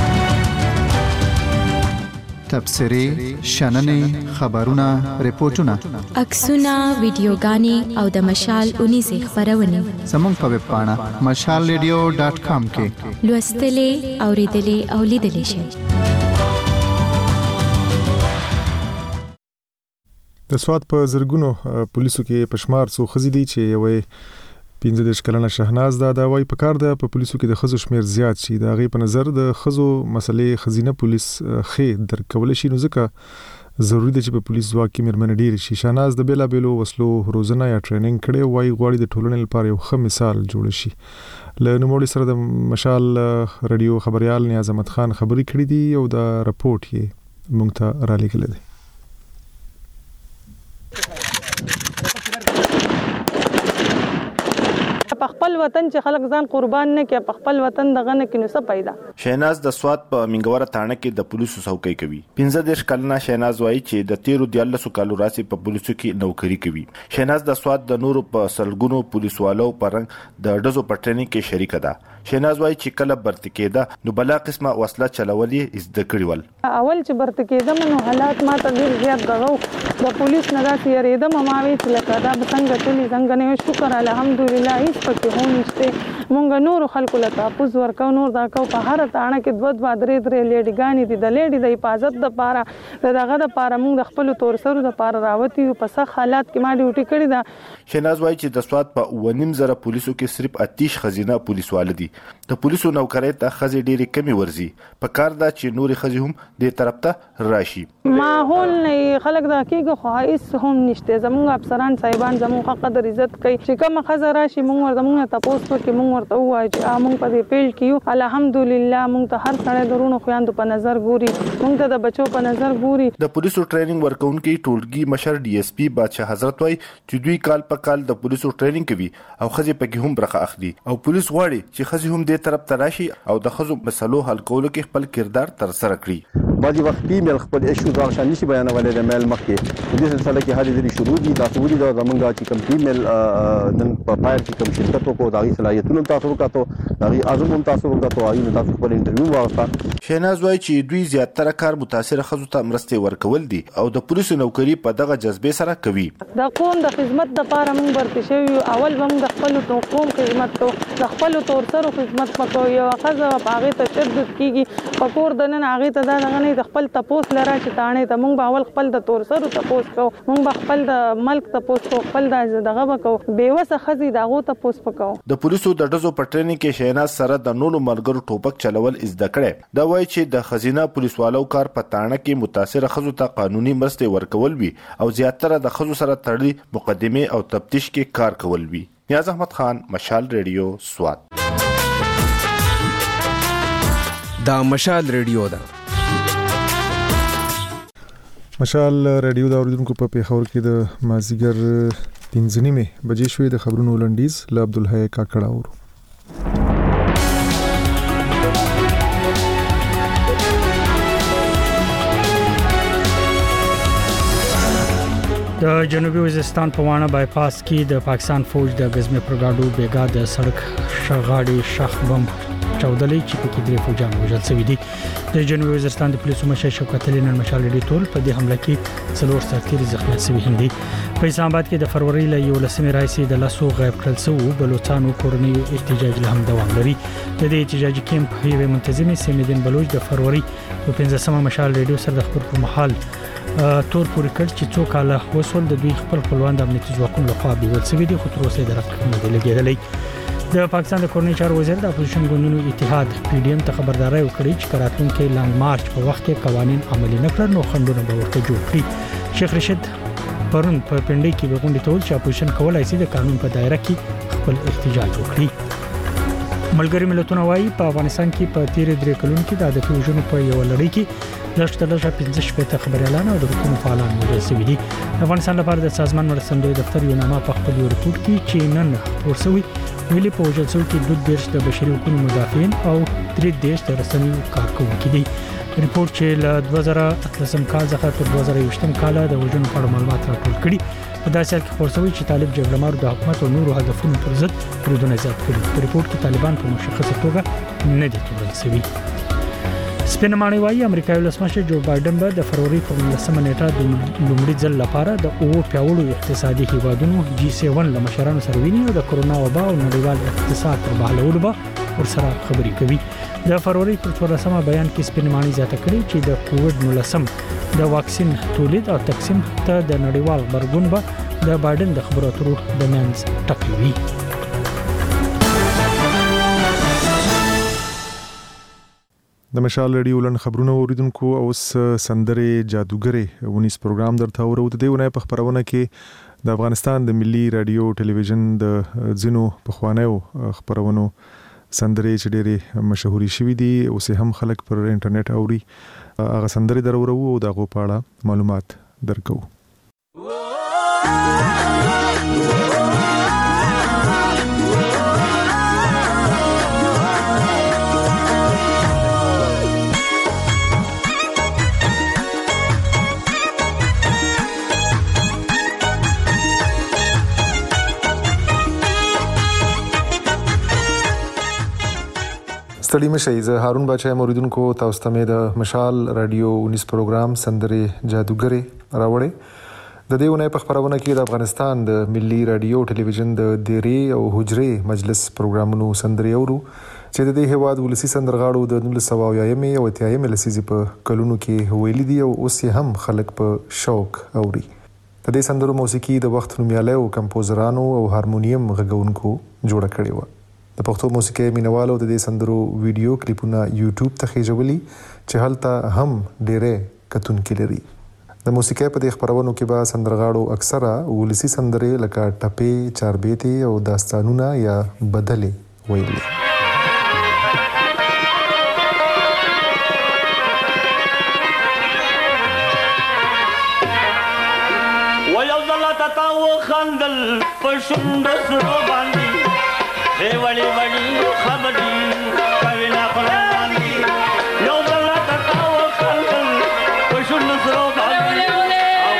تبصرې شننې خبرونه ریپورتونه عکسونه ویډیوګانې او د مشال 19 خبرونه زموږ په ویب پاڼه mashalradio.com کې لوستلې اوریدلې او لیدلې شئ د سواد په زرګونو پولیسو کې پشمار څو خزي دي چې یوې 15 کلنه شهناز دا وای په کار ده په پولیسو کې د خزو شمیر زیات شي دا غي په نظر د خزو مسلې خزینه پولیس خې درکول شي نو ځکه ضروری ده چې په پولیس ځواک کې مرمن ډیر شي شهناز د بیلا بیلو وسلو روزنه یا ټریننګ کړي وای غواړي د ټولنې لپاره یو ښه مثال جوړ شي له نوموړي سره د مشال رادیو خبريال نیاز احمد خان خبري کړې دي او دا رپورت یې مونږ ته را لېږلی دی په خپل وطن چې خلک ځان قربان نه کړي په خپل وطن دغه نه کې نو څه پیدا شهناز د سواد په منګوره تانه کې د پولیسو څوکۍ کوي 15 کلنه شهناز وایي چې د 13 کالو راسي په پولیسو کې نوکری کوي شهناز د سواد د نورو په سلګونو پولیسوالو پرنګ د ډزو په ټریننګ کې شریک ده شهناز وایي چې کله برت کېده نو بلا قسمه وسله چلولې زده کړی ول اول چې برت کېده نو حالات ما ته ډیر زیات دغه د پولیس نه داسې یریدم ما وی چې لکه دا څنګه چلی څنګه نه شکر الحمدلله هیڅ پکې هم نشته مونږ نور خلکو له تاسو ورکو نور دا کو په هر تاڼه کې دوه درې لیډیګانی دي د لیډي د حفاظت د پاره دغه د پاره مونږ د خپل تور سره د پاره راوتی په سخت حالات کې ما ډیوټي کړې ده شهناز وایي چې د سواد په 1.5 پولیسو کې صرف 30 خزینه پولیسوال دي د پولیسو نوکرۍ ته خزي ډېری کمی ورزي په کار دا چې نوري خزي هم د طرف ته راشي ماحول نه خلک دا کېږي خو هیڅ هم نشته زموږ افسران صاحبان زموږ حق قدر عزت کوي چې کوم خزه راشي مونږ ته پوسټ کې مونږ ورته وایي چې مونږ په دې پیل کې الحمدلله مونږ ته هر سړی درونو خويندو په نظر ګوري مونږ ته د بچو په نظر ګوري د پولیسو ټریننګ ورکونکي ټولګي مشر ډي اس پی بادشاہ حضرت وای چې دوی کال په کال د پولیسو ټریننګ کوي او خزي پکې هم برخه اخلي او پولیس غواړي چې خزي هم دې طرف ته راشي او د خزو مسلو حل کولو کې خپل کردار تر سره کړي بعضی وخت فیمیل خپل ایشو دا شان نشي بیانولای د میل مخکې د دې سلسله کې هرې ذری شروع دي تاسو ولې دا زمونږه چې کوم فیمیل نن په پای کې کوم شرکت کو دا غي صلاحیتونه تاسو وکړو دا غي اعظم هم تاسو وکړو او تاسو خپل انټرویو واغسته شهناز وایي چې دوی زیاتره کار متاثر خزو ته مرسته ورکول دي او د پولیسو نوکری په دغه جذبه سره کوي د قوم د خدمت لپاره موږ ورته شوی اول موږ د خپل قوم خدمت کو د خپل تور سره خدمت وکړو یو خزه په هغه ته تشدد کیږي په کور د نن هغه ته دا نه کورنۍ د خپل تپوس لره چې تانه ته مونږ باول خپل د تور سره تپوس کو مونږ خپل د ملک تپوس کو خپل د دغه وکاو بیوسه خزي دغه تپوس پکاو. د پولیسو د ډزو په ټریننګ کې شیناز سره د نولو ملګرو ټوپک چلول زده کړي. دا وایي چې د خزینه پولیسوالو کار په تانه کې متاثر خزو ته قانوني مرستې ورکول وي او زیاتره د خزو سره تړلي مقدمه او تفتیش کې کار کول وي. نیاز احمد خان، مشال ریډیو، سوات. دا مشال ریډیو ده. مشال ریډیو دا اوریدونکو په پیښور کې د مازیګر 3:30 بجې شوې د خبرونو لنډیز له عبدالحی کاکړ اورو. د جنوبي وزیرستان په وانه بایپاس کې د پاکستان فوج د غزمه پرګاډو بیګا د سړک شغاړي شخ بم چودلې چې په کې درې فوجان وژل شوي دي. د جنوبي وزیرستان د پولیسو مشر شوکت علي نن مشال ریډیو ټول په دې حمله کې 4 سرتیري زخمي شوي هندي. په اسلام آباد کې د فروری ل 11 راځي د لاسو غیب کړل شو بلوچستانو کورنۍ احتجاج له هم دوام لري. د دې احتجاجي کیمپ یو منتظمه سیمدین بلوچ د فروری په 15مه مشال ریډیو سره د خبر په محل تور پورې کړ چې څو کاله وسول د دوی خپل خپلوان د امنیتي ځواکونو لخوا بیول شوي دي خو تر اوسه درک نه دی لګیدلی. د پاکستان د کورنۍ چارو وزیر د اپوزیشن ګوندونو اتحاد پی ډی ایم ته خبرداري ورکړي چې راتلونکي لانګ مارچ په وخت کې قوانين عملي نه کړل نو خندونه به ورته جوړ کړي. شیخ رشید پرون په پنډي کې به غونډه تول چې اپوزیشن کولای شي د قانون په دایره کې خپل احتجاج وکړي. ملګری ملتونه وايي په افغانستان کې په تیر 3 کلونو کې د عادتي وژنو په یو لړۍ کې لږ 15 خبري اعلان او د حکومت فعالان وژل شوي دي. افغانستان لپاره د سازمان مرستندوی دفتر یو نامه په خپل ریپورت کې چې نن ورسوي ویلي په وژل شوي کې 2 د بشري حقوقو مدافعین او 3 د رسنیو کارکونکي دي. ریپورت چې له 2013 کال څخه تر 2020 کال د وژنو په اړه معلومات راټول کړي په داسې حال کې خبرسوي چې طالب جګړهمارو د حکومت او نورو هدفونو پر ضد بریدونه زیات کړي. په ریپورت کې طالبان په مشخصه توګه نه دي تورل شوي. سپینمانه وايي امریکایي ولسمشر جو بایدن به د فروری په 19 نیټه د لومړي ځل لپاره د پیاوړو اقتصادي هیوادونو G7 له مشرانو سره ویني او د کرونا وبا او نړیوال اقتصاد پر بحالولو به ورسره خبرې کوي. د فروری پر 14مه بیان کې سپینمانه زیاته کړې چې د کووډ 19 د واکسین تولید او تقسیم ته د نړیوال غبرګون به د بایدن د خبرو اترو د منځ ټکوي. د مشال ریډیو لن خبرونه اوریدونکو اوس سندره جادوګره 19 پروګرام درته اورو. د دې ونه په خبرونه کې د افغانستان د ملي رادیو ټلویزیون د زینو پخوانیو خبرونو سندره چې ډېری مشهوري شوې دي اوس هم خلک پر انټرنیټ اوري. هغه سندره درورو او دغه پاړه معلومات درکو. ستړي مشئ. زه هارون بچا موریدونکو تاسو ته د مشال رادیو 19 پروګرام سندره جادوګره راوړې. د دې ونه په خبرونه کې د افغانستان د ملي رادیو ټلویزیون د دیری او حجرې مجلس پروګرامونو سندره اورو چې د دې هواد ولسی سندرغاړو د 1990 او 80 لسیزې په کلونو کې ویلي دي او اوس هم خلک په شوق اوري. د دې سندرو موسیقي د وخت نومیاله او کمپوزرانو او هارمونیم غږونکو جوړه کړې و. د پښتو موسیقي مینوالو د دې سندرو ویډیو کلیپونه یوټیوب ته خېژولي چې هلته هم ډېرې کتونکي لري. د موسیقي په دې خبرونو کې به سندرغاړو اکثره ولسی سندرې لکه ټپې، چاربیتې او داستانونه یا بدلې ویلي. ویو زلطه تا وخندل په شونډو سرو باندې وړي وړي خبرې کوي نه پرواندي یو بل ته تاو خلل په شونډو سرو باندې او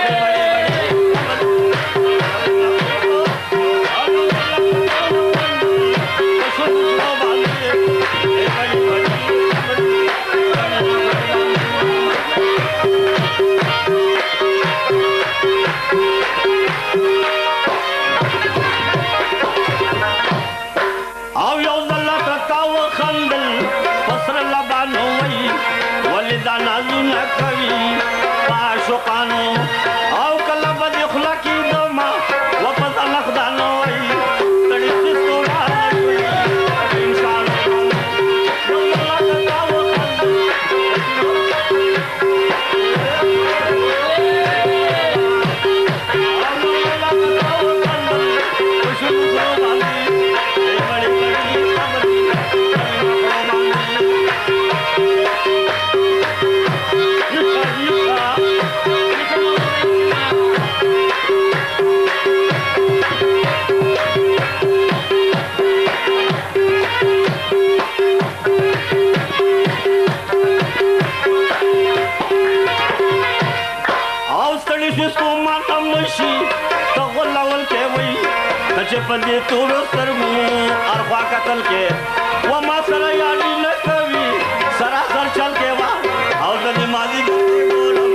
چې په دې تورو سترګو ارخوا قتل کې و ما سره یاري نه کوي سراسر چل کې وا او د دې ماضي ګورم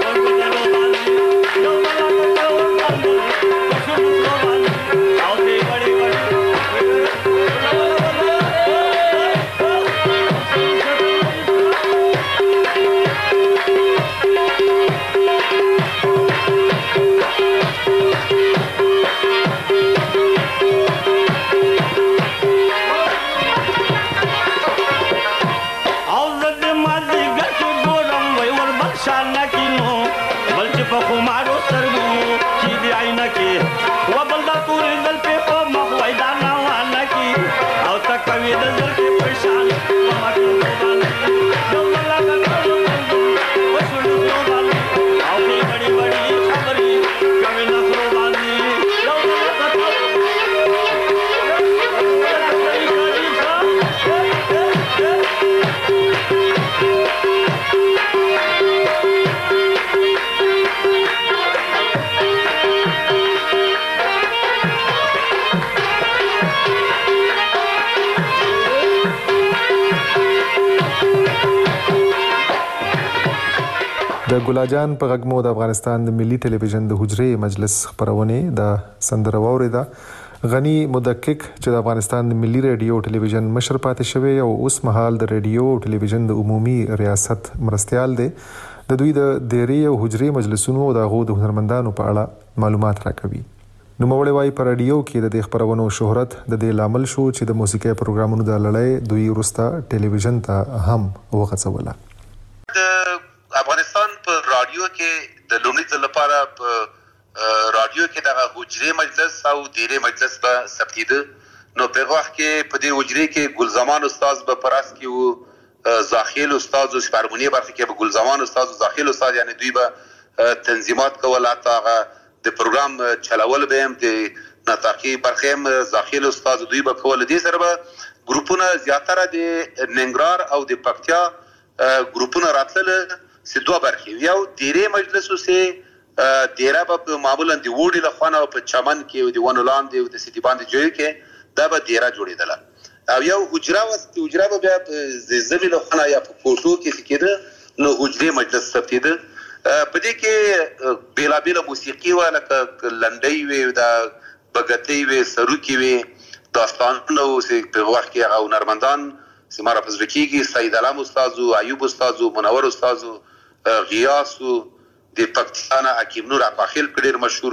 یو بلا او دې وړي خمارو سترګو چې دی عینه کې و بل دا تورې دل په مخ وای دا نه وانه کې او تکوي د زل کې پریشان ما کې یو الله کا وسلو باندې او دې بڑی بڑی خبرې کوي نه سره باندې یو الله کا د ګلاجان په غږمو د افغانستان د ملي ټلویزیون د حجرې مجلس خبرونه د سندره واوریدا غنی مدقق چې د افغانستان د ملي رادیو ټلویزیون مشر پاتې شوی او اوس مهال د رادیو ټلویزیون د عمومي ریاست مرستيال دی د دوی د دیری او حجرې مجلسونو او د غو د هنرمندانو په اړه معلومات راکوي نو مولوی وايي پر رادیو کې د خبرونو شهرت د دې لامل شو چې د موسیقي پروګرامونو د لړۍ دوی ورسته ټلویزیون ته هم وغځوله افغانستان په رادیو کې د لومړي ځل لپاره په رادیو کې د حجرې مجلس او دیرې مجلس په ثبتېده نو په وخت کې په دې حجرې کې ګلزمان استاد په پراس کې وو زاخیل استاد او شپارمونی برخه کې به ګلزمان استاد او زاخیل استاد یعنی دوی به تنظیمات کول اته د پروګرام چلاول به هم د نطاقي برخه هم زاخیل استاد دوی به کول دي سره به ګروپونه زیاتره د ننګرهار او د پکتیا ګروپونه راتله سي دوه برخې یو دیرې مجلس سه دیره په معمولا دی وړي لخوانه په چمن کې او دی ونولان دی د سيتي باندې جوړ کې دا به دیره جوړیدله او یو حجره به بیا زمي لخوانه یا په کوټو کې کېده نو حجرې مجلس ثبتېده په دې کې بیلابیل موسیقي ولا لنډي وي دا بغتي وي سروکي وي داستانونه او په وخت کې او نرمندان سماره پزرکیږي سید علام استاد او ایوب استاد او منور استاد غیاس د پاکستان حکیم نور اقاخیل ډیر مشهور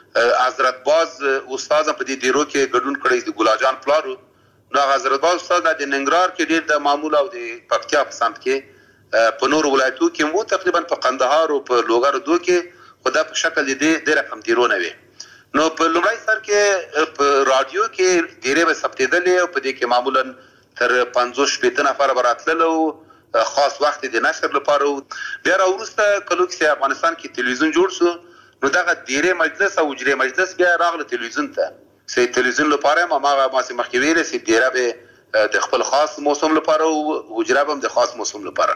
حضرت باز استاد په دې دیرو کې ګډون کړی د ګلاجان پلارو نو حضرت باز استاد د ننګرهار کې ډیر د معمول او د پکتیا په سمت کې په نور ولایتو کې مو تقریبا په قندهار او په لوګر دوه کې خدا په شکل دې د رقم دیرونه وي نو په لومړی سر کې په رادیو کې ډیره به ثبتېدلې او په دې کې معمولا تر 50 نفر براتللو خاص وخت د نشر لپاره بیا راورسته کلو کې افغانستان کې تلویزیون جوړ شو نو دا دیره مجلس او حجرې مجلس بیا راغله تلویزیون ته سي تلویزیون لپاره ما مخکې ویل سي دیره به د خپل خاص موسم لپاره او حجره هم د خاص موسم لپاره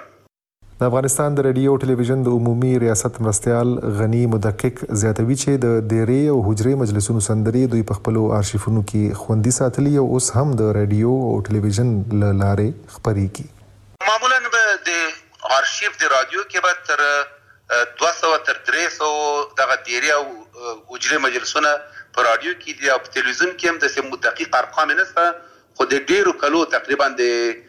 د افغانستان د رادیو ټلویزیون د عمومي ریاست مرستيال غنی مدقق زیاتوي چې د دیرې او حجرې مجلسونو سندري دوی په خپل آرشیفونو کې خوندي ساتلي او اوس هم د رادیو او ټلویزیون لارې خبريږي معمولا به د آرشیف د رادیو کې به تر 200 تر 300 دغه دیرې او حجرې مجلسونه په رادیو کې دي او په ټلویزیون کې هم د مدقق ارقام نه سره خو د ډیرو کلو تقریبا د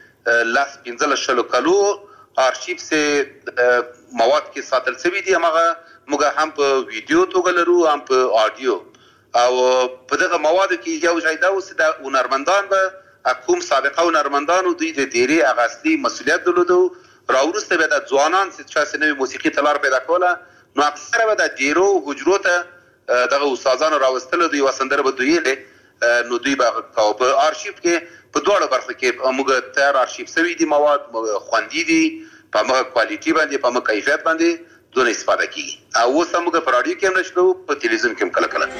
15 کلو آرشیف سے مواد کې ساتل شوی دي هغه موږ هم په ویډیو توګه لرو هم په آډیو او په دغه مواد کې یو ځای دا اوس د هنرمندان به کوم سابقه هنرمندان دوی د ډیری اغاثلي مسولیت درلودو راورسته به د ځوانان چې نوې موسیقي تلار پیدا کوله نو اکثر به د ډیرو حجرو ته دغه استادانو راوستل دوی وسندره به دوی نو دوی به په آرشیف کې په دوړو برخه کې موږ تر آرشیف سوي دي مواد خوندي دي په موږ کوالټي باندې په موږ کیفیت باندې دونه استفاده کیږي او اوس موږ په رادیو کې هم نشو په ټلویزیون کې هم کله کله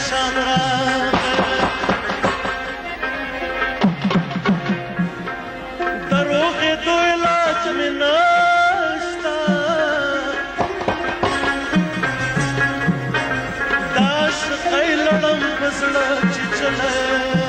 شان راغلی دروغېدو علاج مې نشته دا شقۍ لړم په زړه چیچلی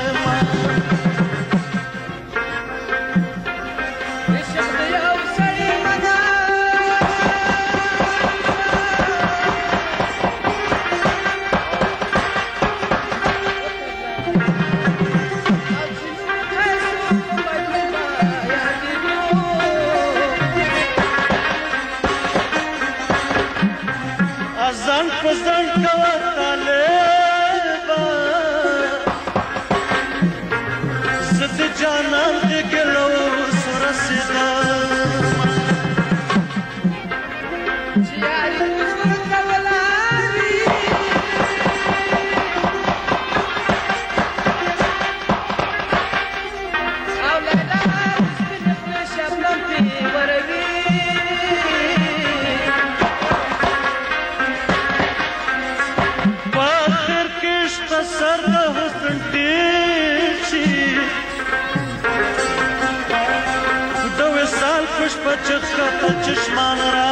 چشمان را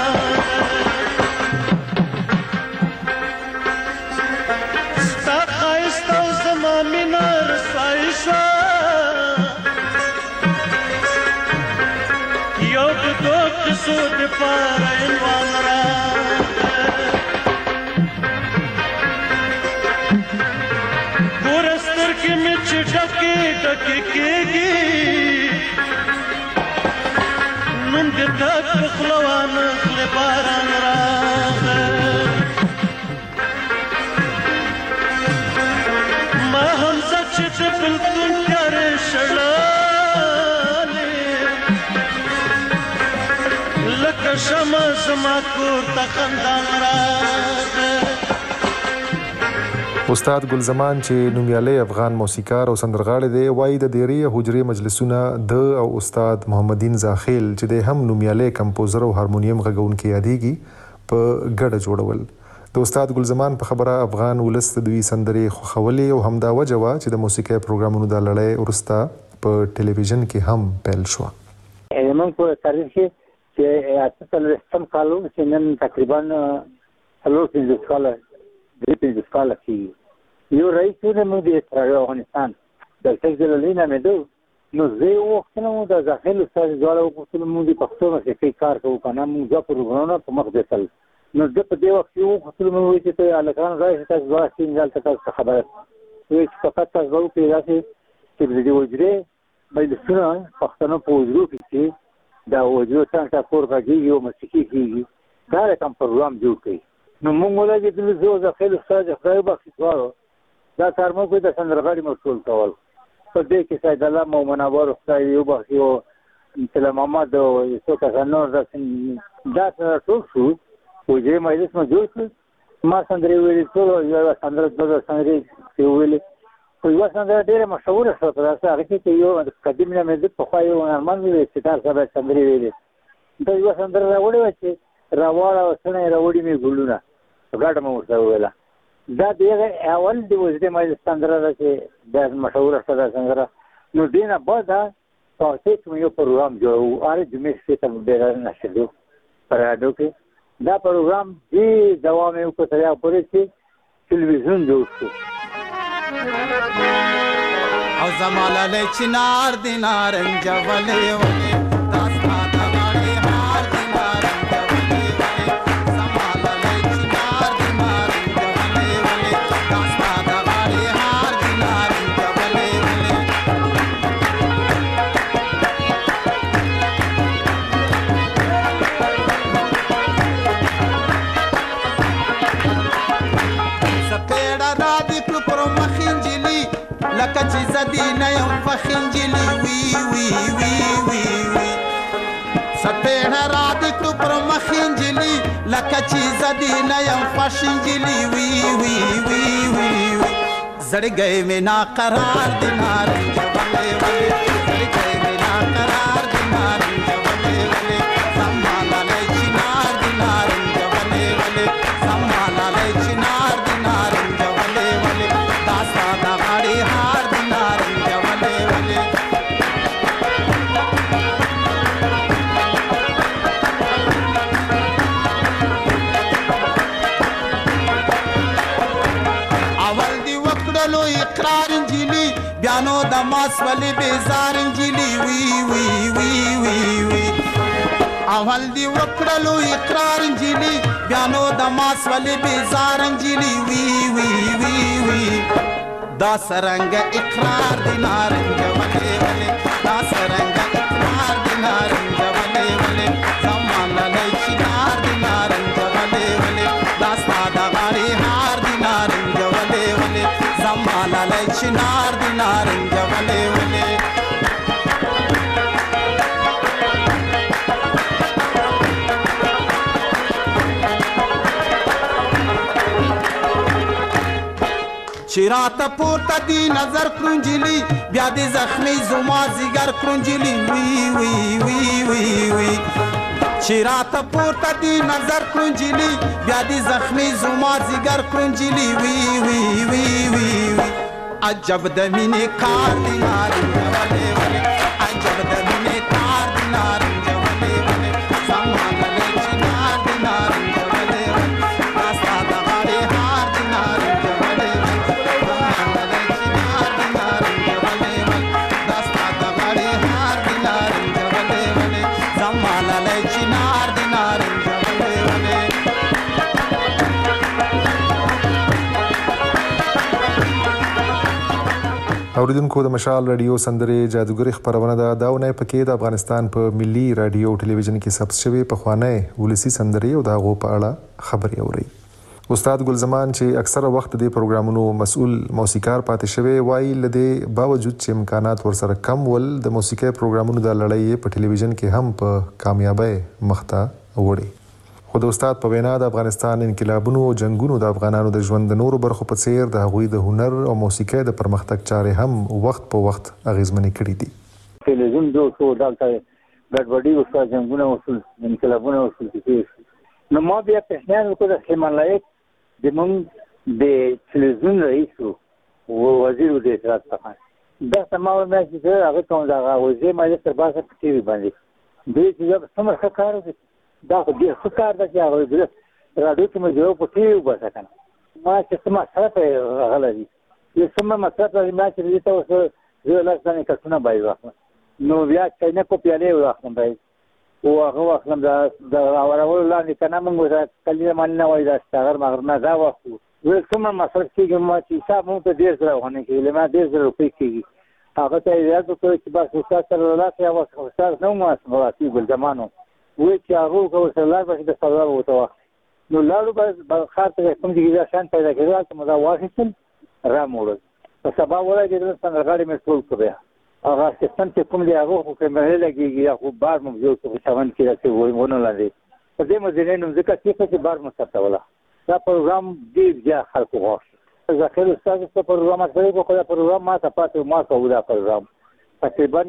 ستا خایست او زما مینا رسوایی شوه یو د دو قصو دپاره عنوان را ګوره سترګې مې چې ډکې ډکې کېږي نن دې تک په خوله وانخلې باران راغی ما همزه چې د بلکون تیارې شړلې لکه شمع زما کور ته خندان راغی استاد ګل زمان چې نومیالی افغان موسیقار او سندرغاړی دی وایي د ډېری حجرې مجلسونه د او استاد محمدین زاخیل چې دی هم نومیالی کمپوزر او هارمونیم غږونکی یادېږي په ګډه جوړول د استاد ګل زمان په خبره افغان ولس د دوی سندرې خوښولې او همدا وجه وه چې د موسیقۍ پروګرامونو دا لړۍ وروسته په ټلویزیون کې هم پیل شوه زموږ په تاریخ کې چې 18 کال چې نن تقریبا 45 کاله کېږي یو رئیس موږ د افغانستان ډاکټر جلالي نامېده نو زه یې وغوښتلم د زاخیل استاد دواړه وغوښتلم موږ د پښتو موسیقۍ کار کوو که نه موږ دوه پروګرامونه په مخ بیتل نو زه په دې وخت کې وغوښتلم وویل چې ته هلکان راشئ تاسو دواړه ټیم دلته تاسو ته خبره وایي چې فقط تاسو به وکړئ داسې چې د دې حجرې مجلسونه پښتنو په حجرو کې چې دا حجرو څنګ ټکور غږېږي او موسیقي کېږي دا رقم پروګرام جوړ کړئ نو موږ ولګېدلو زه او زاخیل استاد خدای وبخښي دواړو دا کار موږ د سندرغاړي موږ ټول کول په دې کې سید الله مومنور خدای وبخښي او سلام محمد او څو کسان نور دا ټول شو حجرې مجلس مو جوړ کړ ما سندرې ویلې ټول یوه سندره دوه سندرې ویلې خو یوه سندره ډېره مشهوره شوه په داسې هغه کې چې یو قدیم نامېده پخوا یو هنرمند وی ستار صاحب سندرې ویلې دا یوه سندره راوړې وه چې راواړه وسنه راوړي مې ګلونه ګډه مې ورته وویله دا د هغه اول د وزرې مجلس سندره ده چې ډېر مشهوره شوه دا سندره نو دې نه بعده په هغې کې مې یو پروګرام جوړوو هرې جمعې شپې ته ډېر نشریدو په راډیو کې دا پروګرام دې دوام یې وکړ تر هغه پورې چې تلویزیون جوړ شو او زما لالی چنار دی نارنج ولې ولې دا ستا د غاړې هار دی نارنج ولې ولې زما لالی چنار دی نارنج ولې ولې دا ستا د غاړې هار دی نارنج ولې ولې سپېړه را دې کړو پر مخ نجلۍ لکه چې زدي نه یم فخ نجلۍ وي وي وي وي وي سپېړه را دې کړو پر مخ نجلۍ لکه چې زدي نه یم فخ نجلۍ وي وي وي وي وي زړګی مې ناقرار دی نارنج ولې ولې زړګی مې ناقرار دی نارنج ولې ولې زما لالی چنار دی نارنج ولې ولې زما لالی چنار دی نارنج ولې بیانو د ماس ولی بیزار انجلی وی وی وی وی وی اول دی وکړلو اقرار انجلی بیانو د ماس ولی بیزار انجلی وی وی وی وی دا سرنګ اقرار دی نارنج ولی ولی دا سرنګ اقرار دی نارنج ولی ولی زمان لای چنار دی نارنج ولی ولی دا ساده غاری هار دی نارنج ولی ولی زمان لای چنار دی نارنج ولی ولی چراته پورته دی نظر کرنجلی بیا دی زخمی زما زیگر کرنجلی وی وی وی وی وی چراته پورته دی نظر کرنجلی بیا دی زخمی زما زیگر کرنجلی وی وی وی وی عجب د مینې کار دی نارنج ولی ولی عجب د مینې کار دی نارنج ولی ولی زمان لای چنار دی نارنج ولی ولی راستا د غاړې هار دی نارنج ولی اوریدونکو د مشال رادیو سندرې جادوګری خبرونه دا ونه پکې د افغانستان په ملي رادیو او ټلویزیون کې ثبت شوی په خوانه ولسی سندرې او د هغو په اړه خبري اوري. استاد ګلزمان چې اکثره وخت د پروګرامونو مسؤل موسیقار پاتې شوی وایي لدې باوجود چې امکانات ورسره کم ول د موسیقي پروګرامونو د لړۍ په ټلویزیون کې هم په کامیابی مخته وړي. خو د استاد په وینا د افغانستان انقلابونو او جنگونو د افغانانو د ژوند د نورو برخو په څیر د هغوی د هنر او موسیقۍ د پرمختګ چارې هم وخت په وخت اغیزمنې کړې دي. ټلویزیون جو شو دلته ګډوډي وسو جنگونه وسو انقلابونه وسو نو ما بیا په احیان وکړه چې ملایک د مونږ د ټلویزیون رئیس او وزیر د اطلاعات څخه دا سماو مې چې هغه کوم دا وزیر مې تر باسه په ټي وي باندې دوی چې څومره ښه کار وکړي دا خو ډېر ښه کار ده چې هغه راډیو کې مې جوړ په ټي وي وباسه که نه ما چې څه مصرف یې راغلی دي چې څومره مصرف راځي ما چې دې ته اوس زه لس دانې کټونه باید واخلم نو بیا چاینکو پیالې واخلم باید او هغه واخلم د راورولو لاندې که نه مونږ ورته کلي مالي نه وایي دا ستاغر مغر نه دا وخت ویل څومره مصرف کېږي ما چې حساب مونږ ته 1,000 افغانۍ کېږي له ما 1,000 روپۍ کېږي هغه ته یې یاد وکړی چې بس استاد سره ولاړ یا استاد نه وم راسي ګلجمانو وایي چې هغه ورته سره لاړ به چې د سردار ورته واخلي نو لاړو به ښار ته کوم ځای کې شان پیدا کېدل هلته مو دا واخیستل راموړل په سبا ولګېدل سندرغاړې مې ټول کړو بیا هغه سیستم چې کوم دی هغه خو کیمرې لګېږي یا خو بار مو جوړ کړو په چمن کې داسې ونه لاندې په دې مزینې نوم ځکه چې بار مو ثبتوله دا پروګرام ډېر زیات خلکو غوښت ذخیر استاد څه پروګرام کړی خو دا پروګرام ما ته پاتې ما کوو دا پروګرام تقریبا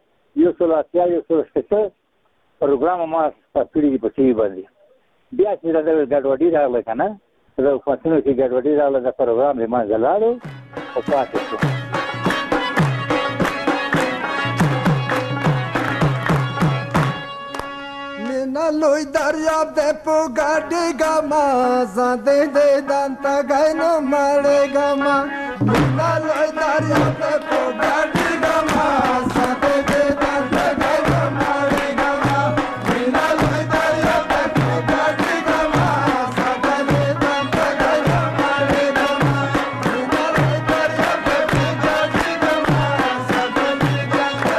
یو سل اتیا یو سل شپېته پروګرام ما کړي په ټي وي باندې بیا چې دا ګډوډي راغله که نه د حکومتونو کې ګډوډي راغله د پروګرام له منځه لاړو او پاتې شو. مینا لوی دریاب د په ګاډي ګما زاندې د دانتا غاینو مړې ګما مینا لوی دریاب د په ګاډي ګما زاندې د دانتا غاینو مړې ګما مینا لوی دریاب د په ګاډي ګما زاندې د دانتا غاینو مړې ګما مینا لوی دریاب د په ګاډي ګما زاندې د دانتا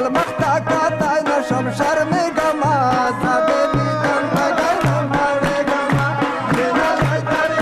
بل مختا کاتا نشم شرمېږم زه دې لیدم تږی نه مړېږم مینه لوی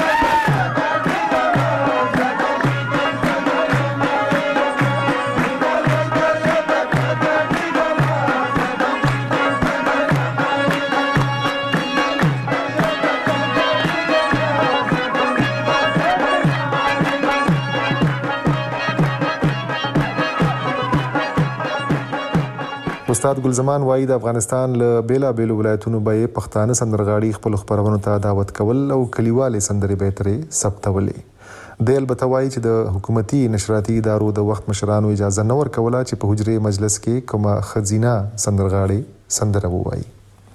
استاد ګلزمان وایي د افغانستان له بیلابېلو ولایتونو به یې پښتانه سندرغاړي خپلو خپرونو ته دعوت کول او کلیوالې سندرې به یې ترې ثبتولې. دی البته وایي چې د حکومتي نشراتي ادارو د وخت مشرانو اجازه نه ورکوله چې په حجرې مجلس کې کومه ښځینه سندرغاړې سندره ووایي.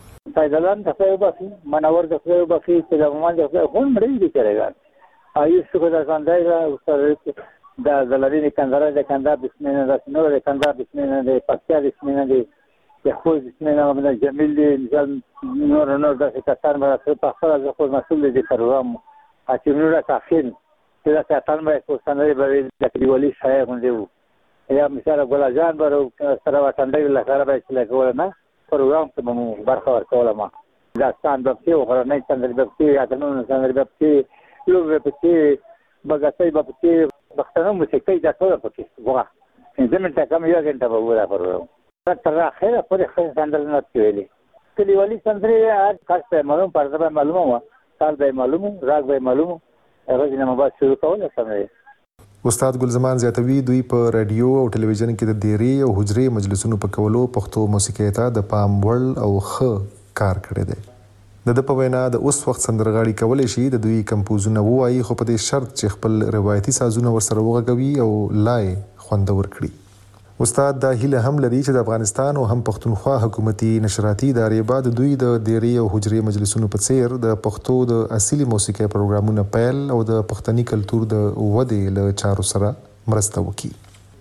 فیضلان د خدای وبخښي، منور د خدای وبخښي، سلیمان د خدای هم مړی دي کړی ایوب شکر د ځاندای استاد د زلرین کندهار د کندهار بسمینه د نور د کندهار بسمینه د پکتیا بسمینه د خو بسمینه د جمیل د نور د کتان مرسته په خپل د خو مسؤل دي پروګرام اچینور تاخین چې د کتان مې کو سندري به د کلیوالي شای غونډو یا مثال ګل جان برو سره وټنډي لخر به چې لګول نه پروګرام ته مو برخه ورکول ما داستان به په خور نه سندري به په یا د نور سندري به په لو به په بغاتای به په بختانه موسیقي د ټول پکې وګه زمين ته کوم یو غنټه به وره پرو تر اخره پرې خپل سندل نه ویلي کلیوالي سندري خاص په معلوم پرده به معلومه سال به معلومه راګ به معلومه هغه نه مبا شروع کوله سمې. استاد ګلزمان زیاتوي دوی په رادیو او ټلویزیون کې د دیری او حجرې مجلسونو په کولو پښتو موسیقي ته د پام وړ او ښه کار کړی دی. د په وینا د اوس وخت سندرغاړي کولای شي د دوی کمپوزونه ووایي خو په دې شرط چې خپل روایتي سازونه ورسره وغږوي او لای خوندور کړي. استاد دا هیله هم لري چې د افغانستان او هم پښتونخوا حکومتي نشراتي ادارې بعد دوی د دیری او حجرې مجلسونو په څیر د پښتو د اصلي موسیقي پروګرامونو پیل او د پښتني کلتور د ودې له چارو سره مرسته وکړي.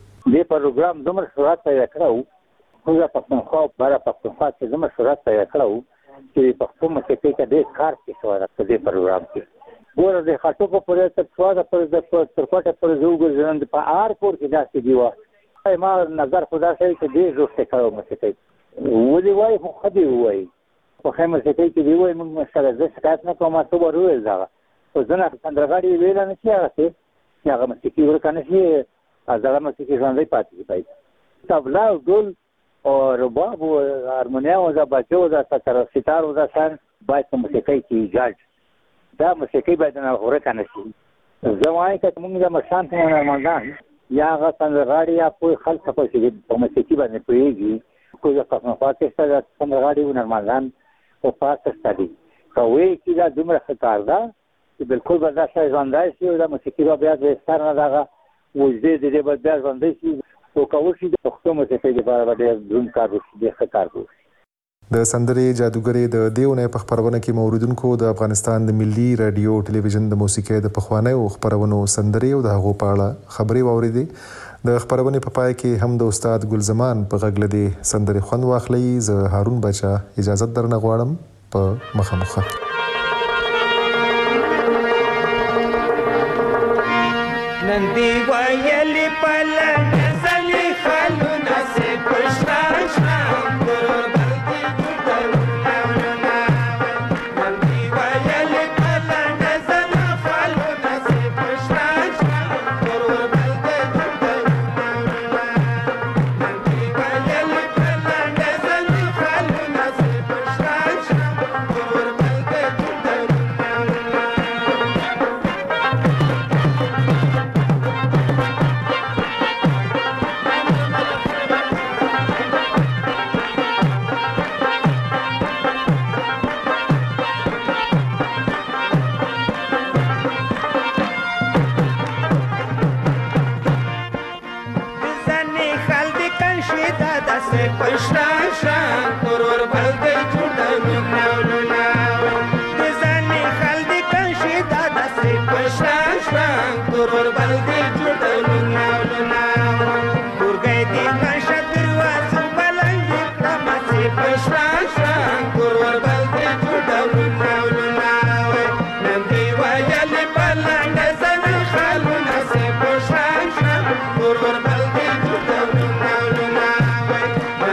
دې پروګرام دومره شروعات پیدا کړو خو د پښتونخوا په پښتونخوا کې دومره شروعات پیدا کړو چې پښتو موسیقي ته ډېر کار کې شو د دې پروګرام کې ګوره د خاطو په پورې تر څو د پر د ترکوټه پر زوګ ژوند په آر پور کې داسې دیوا ما نظر خدا شي چې دې جوړ کړو موسیقي ولې وای خو خدي وای په خیمه موسیقي کې دی وای موږ سره د شکایت نه کومه څه ورول دا خو ځنه سندرغاړي ویل نه کیږي چې هغه موسیقي ورکنه شي هغه موسیقي ژوندۍ پاتې شي طبلا ګل او رباب او هارمونیه او د بچو د ستار او د سن باید په موسیقي کې ایجاد دا موسیقي باید نه ورکنه شي. زموږ کې موږ د مشان ته رمضان یا غا سندرغاړي یا په خلک په موسیقي باندې پوهیږي کوم څه په پاتې سره سندرغاړي و رمضان او پاتې ستدي کوي چې دا دومره کار ده چې بالکل به دا شای ژوندای شي او د موسیقي بیا د ستار نه دغه وجدي د دې بیا ژوندای شي او کوم شي د پښتو موسیقي لپاره ډېر دروند کار وشي د کار وشي. د سندرې جادوګرې د دیونه په خبرونه کې موریدونکو د افغانستان د ملي رادیو او ټلویزیون د موسیقي د پخوانیو خبرونو سندرې او د هغو په اړه خبرې واوریدې. د خبرونې په پای کې هم د استاد ګلزمان په غږ لدی سندرې خوند واخلي. زه هارون بچا اجازه درنه غواړم په مخامخه. نن دی ویلی پلن زلی خلو نسی پشتاشنا گرور بلدی جدرون نن دی ویلی پلن زلی خلو نسی پشتاشنا گرور بلدی جدرون نن دی ویلی پلن زلی خلو نسی پشتاشنا گرور بلدی جدرون پشتاشان ترور بلدی جوړو ناو ناو د ځانې خلدي کنشي دا داسې پشتاشان ترور بلدی جوړو ناو ناو ورګې دې نشه دروازه بلندې کړمسي پشتاشان ترور بلدی جوړو ناو ناو نن دی وایل بلند زنه خالونه سي پشتاشان ترور بلدی جوړو ناو ناو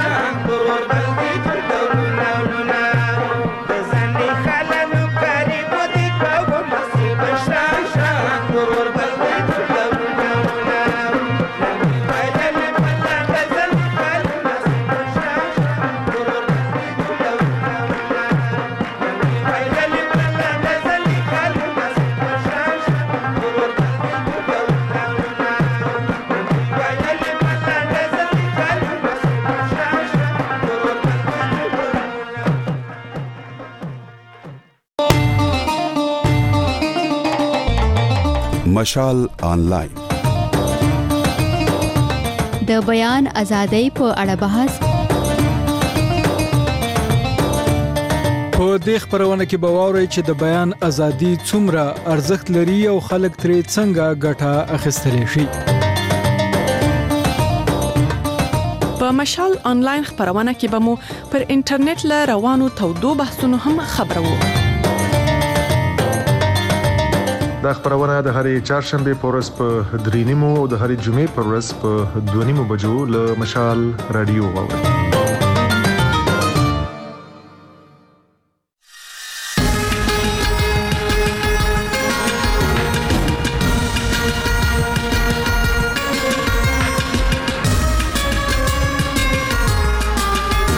شان ضرور بلدي تدورنا ولنا تزني خلل قريب ودي كوب مصيب شان شان ضرور بلدي تدورنا ولنا نبي ويل البلا تزني خلل مصيب شان شان ضرور بلدي تدورنا ولنا نبي ويل البلا تزني خلل مصيب شان شان ضرور بلدي تدورنا ولنا مشال آنلاین د بیان ازادۍ په اړه بحث په دې خبرونه کې به واورئ چې د بیان ازادي څومره ارزښت لري او خلک ترې څنګه ګټه اخیستلی شي. په مشال آنلاین خبرونه کې به مو پر انټرنیټ له روانو تودو بحثونو هم خبرو. دا خبرونه د هرې چهارشنبه په ورځ په 3:30 او د هرې جمعې په ورځ په 2:30 بجو له مشال رادیو واورئ.